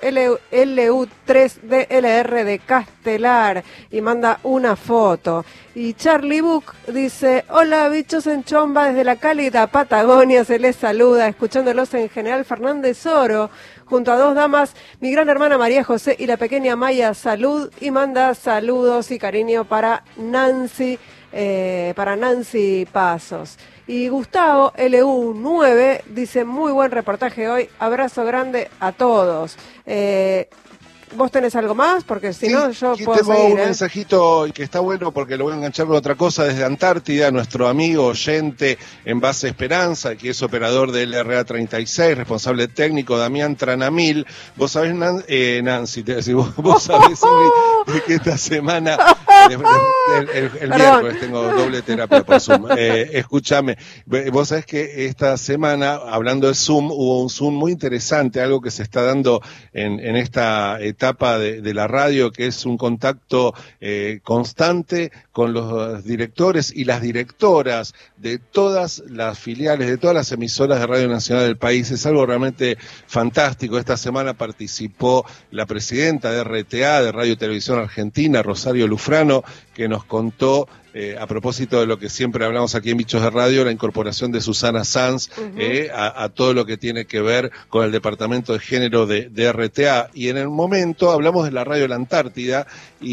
S2: L U tres D L R de Castelar, y manda una foto. Y Charlie Book dice: hola bichos en chomba, desde la cálida Patagonia se les saluda, escuchándolos en General Fernández Oro, junto a dos damas, mi gran hermana María José y la pequeña Maya, salud, y manda saludos y cariño para Nancy, eh, para Nancy Pasos. Y Gustavo L U nueve dice: muy buen reportaje hoy, abrazo grande a todos. Eh, ¿Vos tenés algo más? Porque si sí, no, yo
S3: aquí
S2: puedo
S3: tengo
S2: seguir,
S3: un
S2: ¿eh?
S3: mensajito que está bueno porque lo voy a enganchar con otra cosa desde Antártida, nuestro amigo oyente en Base Esperanza, que es operador de L R A treinta y seis, responsable técnico, Damián Tranamil. Vos sabés, Nan, eh, Nancy, te decir, vos, vos sabés, Ingrid, que esta semana, el, el, el, el miércoles tengo doble terapia por Zoom. Eh, escúchame, vos sabés que esta semana, hablando de Zoom, hubo un Zoom muy interesante, algo que se está dando en, en esta etapa etapa de, de la radio, que es un contacto eh, constante con los directores y las directoras de todas las filiales, de todas las emisoras de Radio Nacional del país. Es algo realmente fantástico. Esta semana participó la presidenta de R T A, de Radio y Televisión Argentina, Rosario Lufrano, que nos contó, eh, a propósito de lo que siempre hablamos aquí en Bichos de Radio, la incorporación de Susana Sanz uh-huh. eh, a, a todo lo que tiene que ver con el Departamento de Género de, de R T A. Y en el momento hablamos de la Radio de la Antártida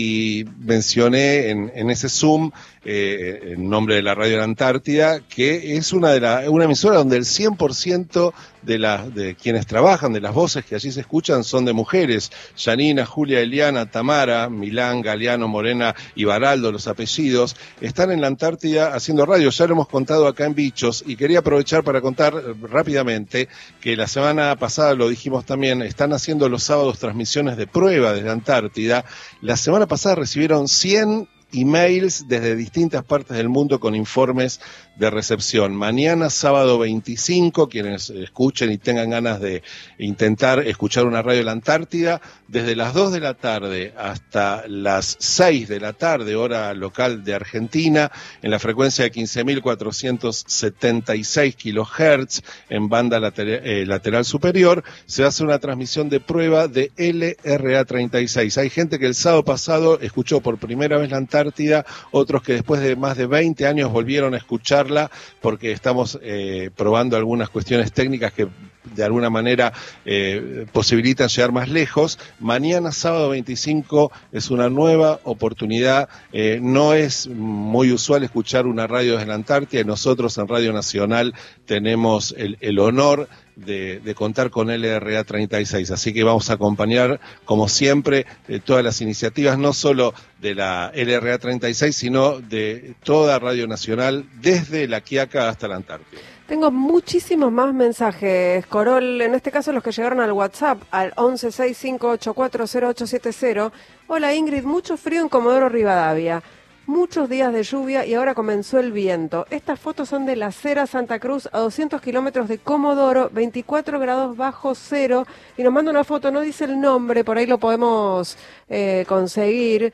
S3: y mencioné en, en ese Zoom eh, en nombre de la Radio de la Antártida, que es una de la, una emisora donde el cien por ciento de, la, de quienes trabajan, de las voces que allí se escuchan, son de mujeres. Yanina, Julia, Eliana, Tamara, Milán, Galeano, Morena y Baraldo, los apellidos, están en la Antártida haciendo radio. Ya lo hemos contado acá en Bichos y quería aprovechar para contar rápidamente que la semana pasada, lo dijimos también, están haciendo los sábados transmisiones de prueba desde Antártida. La semana pasada recibieron cien emails desde distintas partes del mundo con informes de recepción. Mañana, sábado veinticinco, quienes escuchen y tengan ganas de intentar escuchar una radio de la Antártida, desde las dos de la tarde hasta las seis de la tarde, hora local de Argentina, en la frecuencia de quince mil cuatrocientos setenta y seis kilohertz, en banda lateral, eh, lateral superior, se hace una transmisión de prueba de L R A treinta y seis. Hay gente que el sábado pasado escuchó por primera vez la Antártida, otros que después de más de veinte años volvieron a escucharla porque estamos eh, probando algunas cuestiones técnicas que de alguna manera eh, posibilitan llegar más lejos. Mañana, sábado veinticinco, es una nueva oportunidad. Eh, no es muy usual escuchar una radio desde la Antártida y nosotros en Radio Nacional tenemos el, el honor de, de contar con L R A treinta y seis. Así que vamos a acompañar, como siempre, eh, todas las iniciativas, no solo de la L R A treinta y seis, sino de toda Radio Nacional, desde La Quiaca hasta la Antártida.
S2: Tengo muchísimos más mensajes, Corol, en este caso los que llegaron al WhatsApp, al once seis cinco ocho cuatro cero ocho siete cero. Hola Ingrid, mucho frío en Comodoro Rivadavia, muchos días de lluvia y ahora comenzó el viento. Estas fotos son de la Cera Santa Cruz, a doscientos kilómetros de Comodoro, veinticuatro grados bajo cero, y nos manda una foto, no dice el nombre, por ahí lo podemos eh, conseguir.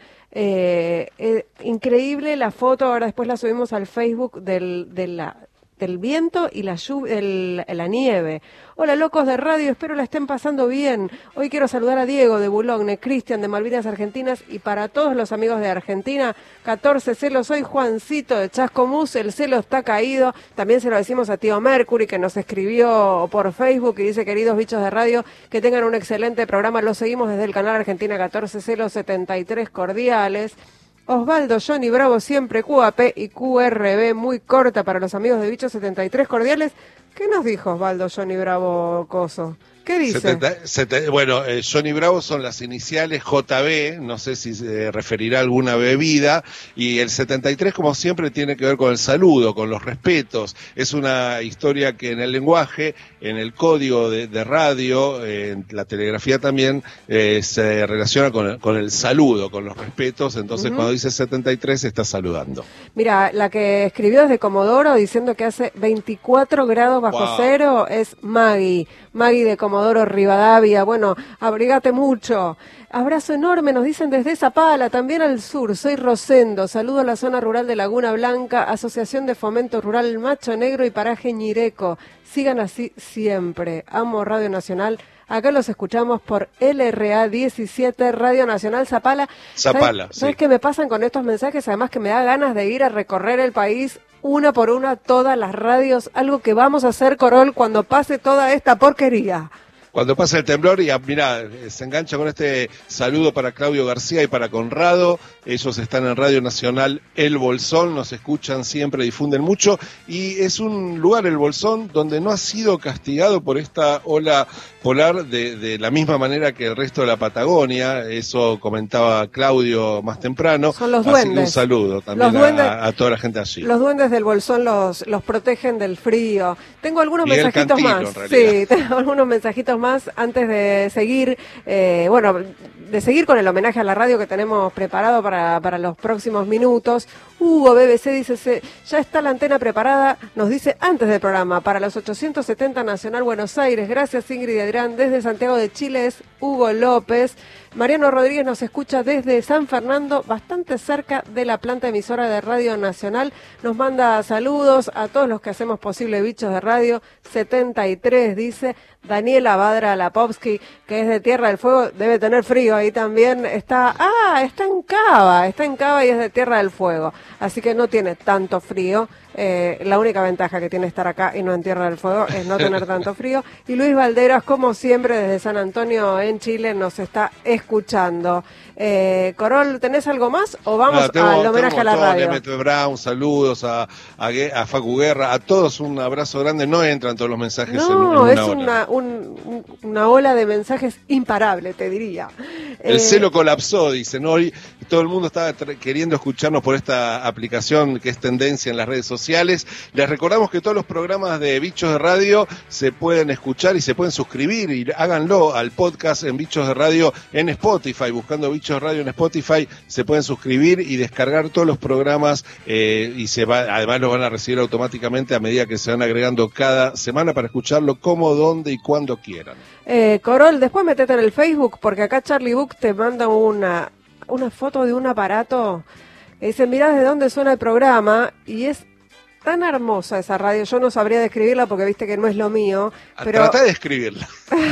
S2: Eh, eh, increíble la foto, ahora después la subimos al Facebook del, de la... del viento y la lluvia, el, la nieve. Hola locos de radio, espero la estén pasando bien. Hoy quiero saludar a Diego de Boulogne, Cristian de Malvinas Argentinas y para todos los amigos de Argentina, catorce celos, soy Juancito de Chascomús, el celo está caído. También se lo decimos a Tío Mercury que nos escribió por Facebook y dice, queridos bichos de radio, que tengan un excelente programa. Lo seguimos desde el canal Argentina catorce celos setenta y tres cordiales. Osvaldo, Johnny Bravo, siempre Q A P y Q R B, muy corta para los amigos de Bichos setenta y tres cordiales. ¿Qué nos dijo Osvaldo, Johnny Bravo, Coso? ¿Qué dice?
S3: setenta, setenta, bueno, eh, Johnny Bravo son las iniciales J B, no sé si se referirá a alguna bebida, y el setenta y tres, como siempre, tiene que ver con el saludo, con los respetos. Es una historia que en el lenguaje, en el código de, de radio, eh, en la telegrafía también, eh, se relaciona con el, con el saludo, con los respetos. Entonces, uh-huh. cuando dice setenta y tres, está saludando.
S2: Mira, la que escribió desde Comodoro diciendo que hace veinticuatro grados bajo wow. cero es Maggie. Maggie de Comodoro Rivadavia, bueno, abrigate mucho. Abrazo enorme, nos dicen desde Zapala, también al sur. Soy Rosendo, saludo a la zona rural de Laguna Blanca, Asociación de Fomento Rural Macho Negro y Paraje Ñireco. Sigan así siempre. Amo Radio Nacional. Acá los escuchamos por L R A diecisiete, Radio Nacional Zapala.
S3: Zapala,
S2: ¿Sabes,
S3: sí.
S2: ¿Sabes qué me pasan con estos mensajes? Además que me da ganas de ir a recorrer el país una por una, todas las radios, algo que vamos a hacer, Corol, cuando pase toda esta porquería.
S3: Cuando pasa el temblor, y mira, se engancha con este saludo para Claudio García y para Conrado. Ellos están en Radio Nacional El Bolsón, nos escuchan siempre, difunden mucho, y es un lugar, El Bolsón, donde no ha sido castigado por esta ola polar de, de la misma manera que el resto de la Patagonia. Eso comentaba Claudio más temprano.
S2: Son los
S3: Así
S2: duendes.
S3: que un saludo también
S2: duendes,
S3: a, a toda la gente allí.
S2: Los duendes del Bolsón los, los protegen del frío. Tengo algunos
S3: Miguel
S2: mensajitos
S3: Cantilo,
S2: más.
S3: en realidad.
S2: Sí, tengo algunos mensajitos más antes de seguir, eh, bueno, de seguir con el homenaje a la radio que tenemos preparado para, para los próximos minutos. Hugo B B C dice, se, ya está la antena preparada, nos dice antes del programa, para los ochocientos setenta Nacional Buenos Aires. Gracias Ingrid y Adrián. Desde Santiago de Chile es Hugo López. Mariano Rodríguez nos escucha desde San Fernando, bastante cerca de la planta emisora de Radio Nacional. Nos manda saludos a todos los que hacemos posible Bichos de Radio. setenta y tres dice Daniela Badra Lapovsky, que es de Tierra del Fuego, debe tener frío ahí también. Está, ah, está en Cava, está en Cava y es de Tierra del Fuego. Así que no tiene tanto frío. Eh, la única ventaja que tiene estar acá y no en Tierra del Fuego es no tener tanto frío. Y Luis Valderas, como siempre, desde San Antonio en Chile, nos está escuchando. Eh, Corol, ¿tenés algo más o vamos
S3: no, tengo,
S2: al homenaje
S3: tengo
S2: a la
S3: todo,
S2: radio?
S3: M T Brown, saludos a, a, a Facu Guerra, a todos un abrazo grande. No entran todos los mensajes
S2: no,
S3: en, en una
S2: es
S3: hora.
S2: una, un, una ola de mensajes imparable, te diría.
S3: El
S2: eh,
S3: celo colapsó, dicen hoy. Todo el mundo estaba queriendo escucharnos por esta aplicación que es tendencia en las redes sociales. Les recordamos que todos los programas de Bichos de Radio se pueden escuchar y se pueden suscribir, y háganlo al podcast en Bichos de Radio en Spotify. Buscando Bichos de Radio en Spotify se pueden suscribir y descargar todos los programas, eh, y se va, además los van a recibir automáticamente a medida que se van agregando cada semana para escucharlo como, donde y cuando quieran.
S2: Eh, Corol, después metete en el Facebook, porque acá Charlie Book te manda una, una foto de un aparato que dice, mirá desde dónde suena el programa, y es tan hermosa esa radio. Yo no sabría describirla porque viste que no es lo mío, pero
S3: Trata de describirla.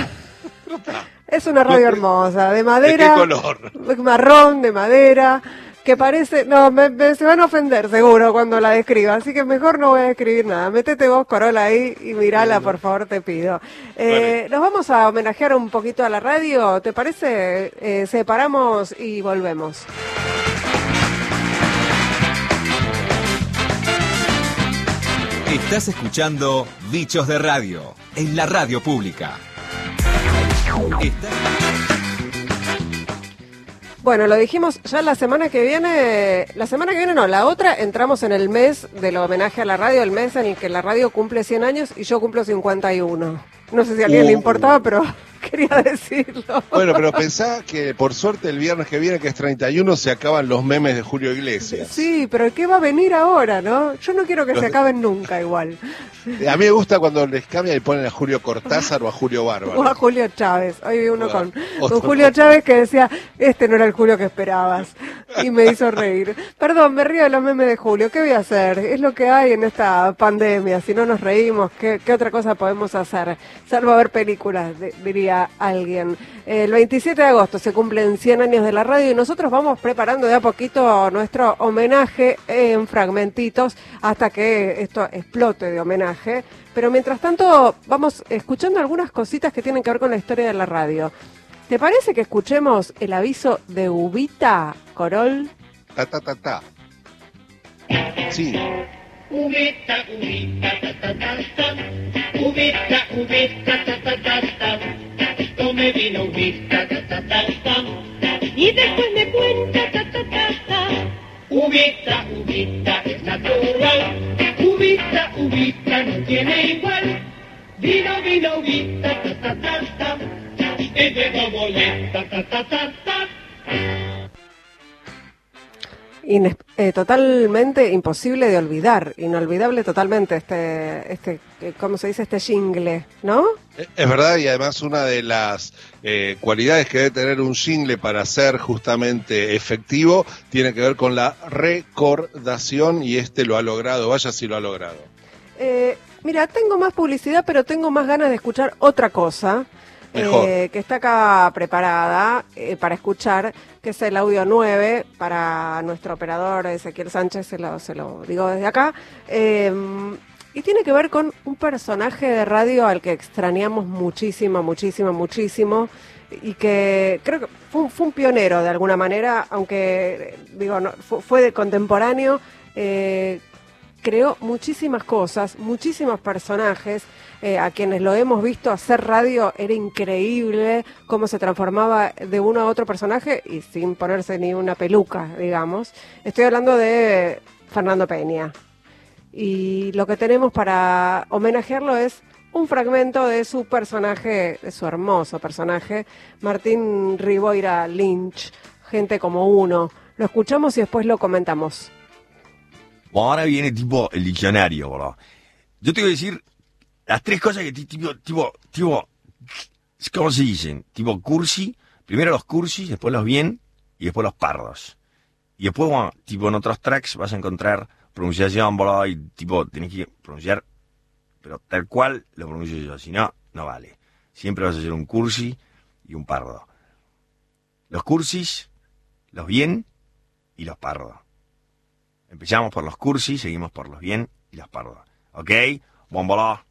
S2: es una radio hermosa, de madera.
S3: ¿De qué color?
S2: Marrón, de madera, que parece, no, me, me, se van a ofender seguro cuando la describa, así que mejor no voy a describir nada. Métete vos, Corola, ahí y mirala, por favor, te pido. Eh, vale. Nos vamos a homenajear un poquito a la radio, ¿te parece? Eh, separamos y volvemos.
S6: Estás escuchando Bichos de Radio. en la radio pública. Esta...
S2: Bueno, lo dijimos ya la semana que viene, la semana que viene no, la otra entramos en el mes del homenaje a la radio, el mes en el que la radio cumple cien años y yo cumplo cincuenta y uno. No sé si a alguien uh. le importaba, pero quería decirlo.
S3: Bueno, pero pensá que por suerte el viernes que viene, que es treinta y uno, se acaban los memes de Julio Iglesias.
S2: Sí, pero ¿qué va a venir ahora, no? Yo no quiero que los... se acaben nunca igual.
S3: A mí me gusta cuando les cambian y ponen a Julio Cortázar o a Julio Bárbaro.
S2: O a Julio Chávez. Hoy vi uno con, con Julio Chávez que decía, este no era el Julio que esperabas. Y me hizo reír. Perdón, me río de los memes de Julio. ¿Qué voy a hacer? Es lo que hay en esta pandemia. Si no nos reímos, ¿qué, qué otra cosa podemos hacer? Salvo ver películas, de, diría alguien. El veintisiete de agosto se cumplen cien años de la radio y nosotros vamos preparando de a poquito nuestro homenaje en fragmentitos hasta que esto explote de homenaje. Pero mientras tanto vamos escuchando algunas cositas que tienen que ver con la historia de la radio. ¿Te parece que escuchemos el aviso de Ubita Corol?
S3: Ta ta ta ta. Sí.
S12: Ubita, ubita, ta ta ta ta. Ubita, ubita, ta ta ta ta. Tome vino, ubita, ta ta ta ta. Y después me cuenta, ta ta ta ta. Ubita, ubita, es natural. Ubita, ubita, no tiene igual. Vino, vino, ubita, ta ta ta ta. Es de doboleta, ta ta ta ta.
S2: Ines- eh, totalmente imposible de olvidar, inolvidable totalmente este, este, ¿cómo se dice? Este jingle, ¿no?
S3: Es verdad, y además una de las eh, cualidades que debe tener un jingle para ser justamente efectivo tiene que ver con la recordación, y este lo ha logrado. Vaya si lo ha logrado.
S2: Eh, mira, tengo más publicidad, pero tengo más ganas de escuchar otra cosa. Eh, que está acá preparada eh, para escuchar, que es el audio nueve, para nuestro operador Ezequiel Sánchez, se lo, se lo digo desde acá, eh, y tiene que ver con un personaje de radio al que extrañamos muchísimo, muchísimo, muchísimo, y que creo que fue un, fue un pionero de alguna manera, aunque digo no, fue, fue de contemporáneo, eh, creó muchísimas cosas, muchísimos personajes, eh, a quienes lo hemos visto hacer radio, era increíble cómo se transformaba de uno a otro personaje y sin ponerse ni una peluca, digamos. Estoy hablando de Fernando Peña. Y lo que tenemos para homenajearlo es un fragmento de su personaje, de su hermoso personaje, Martín Riboira Lynch, Gente como uno. Lo escuchamos y después lo comentamos.
S1: Ahora viene tipo el diccionario, bro. Yo te voy a decir las tres cosas que tipo, tipo, tipo, ¿cómo se dicen? Tipo cursi, primero los cursis, después los bien y después los pardos. Y después, bueno, tipo en otros tracks vas a encontrar pronunciación, bro, y tipo tenés que pronunciar, pero tal cual lo pronuncio yo, si no, no vale. Siempre vas a ser un cursi y un pardo. Los cursis, los bien y los pardos. Empezamos por los cursis, seguimos por los bien y los pardos. ¿Ok? Bon, bolá.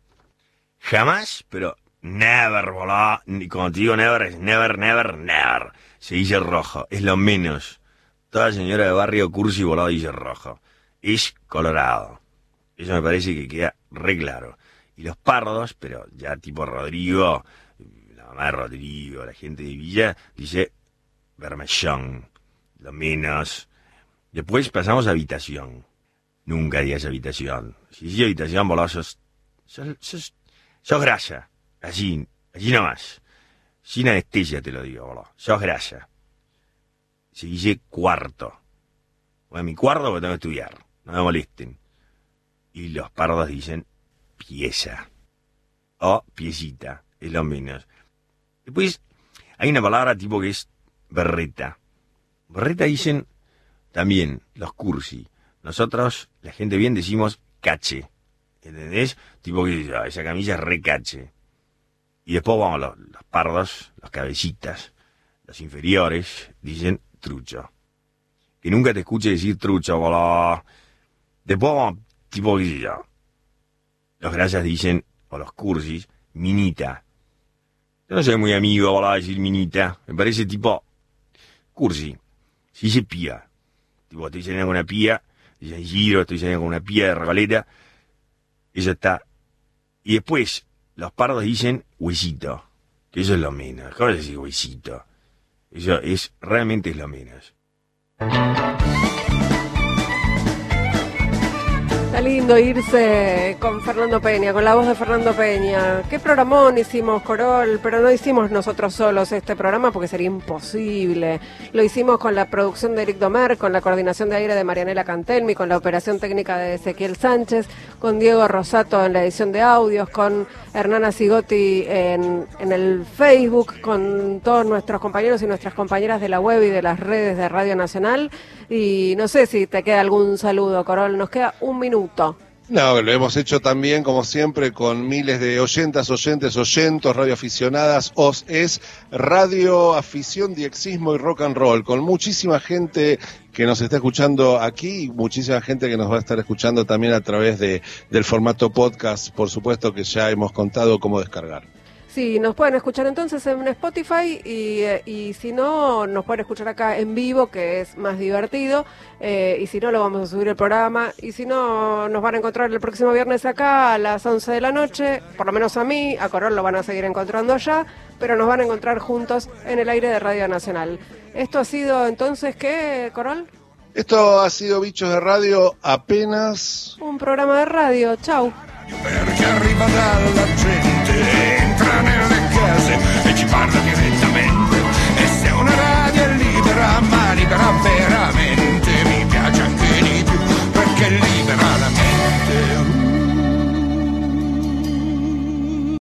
S1: Jamás, pero never, bolá. Y cuando te digo never, es never, never, never. Se dice rojo. Es lo menos. Toda señora de barrio cursi, bolá, dice rojo. Es colorado. Eso me parece que queda re claro. Y los pardos, pero ya tipo Rodrigo, la mamá de Rodrigo, la gente de Villa, dice vermellón. Lo menos. Después pasamos a habitación. Nunca digas habitación. Si dices habitación, boludo, sos, sos, sos, sos grasa. Así, así nomás. Sin anestesia te lo digo, boludo. Sos grasa. Se dice cuarto. Bueno, mi cuarto porque tengo que estudiar. No me molesten. Y los pardos dicen pieza. O piecita. Es lo menos. Después hay una palabra tipo que es berreta. Berreta dicen también los cursi. Nosotros, la gente bien, decimos cache. ¿Entendés? Tipo que oh, esa camisa es re cache. Y después vamos los, los pardos, los cabecitas, los inferiores, dicen trucho. Que nunca te escuche decir trucho, boludo. Después vamos, tipo que yo. Los grasas dicen, o los cursis, minita. Yo no soy muy amigo, boludo, de decir minita. Me parece tipo cursi. Se dice pía. Tipo, estoy saliendo con una pía, dice giro, estoy saliendo con una pía de Recoleta, eso está. Y después, los pardos dicen huesito, que eso es lo menos. ¿Cómo decir huesito? Eso es, realmente es lo menos.
S2: Está lindo irse con Fernando Peña, con la voz de Fernando Peña. Qué programón hicimos, Corol, pero no hicimos nosotros solos este programa porque sería imposible. Lo hicimos con la producción de Eric Domer, con la coordinación de aire de Marianela Cantelmi, con la operación técnica de Ezequiel Sánchez, con Diego Rosato en la edición de audios, con Hernana Sigotti en, en el Facebook, con todos nuestros compañeros y nuestras compañeras de la web y de las redes de Radio Nacional. Y no sé si te queda algún saludo, Corol, nos queda un minuto.
S3: No, lo hemos hecho también, como siempre, con miles de oyentas, oyentes, oyentos, radioaficionadas, os es Radio Afición, Diexismo y Rock and Roll, con muchísima gente que nos está escuchando aquí y muchísima gente que nos va a estar escuchando también a través de del formato podcast, por supuesto, que ya hemos contado cómo descargar.
S2: Sí, nos pueden escuchar entonces en Spotify y, y si no, nos pueden escuchar acá en vivo, que es más divertido, eh, y si no, lo vamos a subir el programa, y si no, nos van a encontrar el próximo viernes acá a las once de la noche, por lo menos a mí, a Corol lo van a seguir encontrando allá, pero nos van a encontrar juntos en el aire de Radio Nacional. Esto ha sido entonces, ¿qué, Corol?
S3: Esto ha sido Bichos de Radio, apenas...
S2: un programa de radio, chau.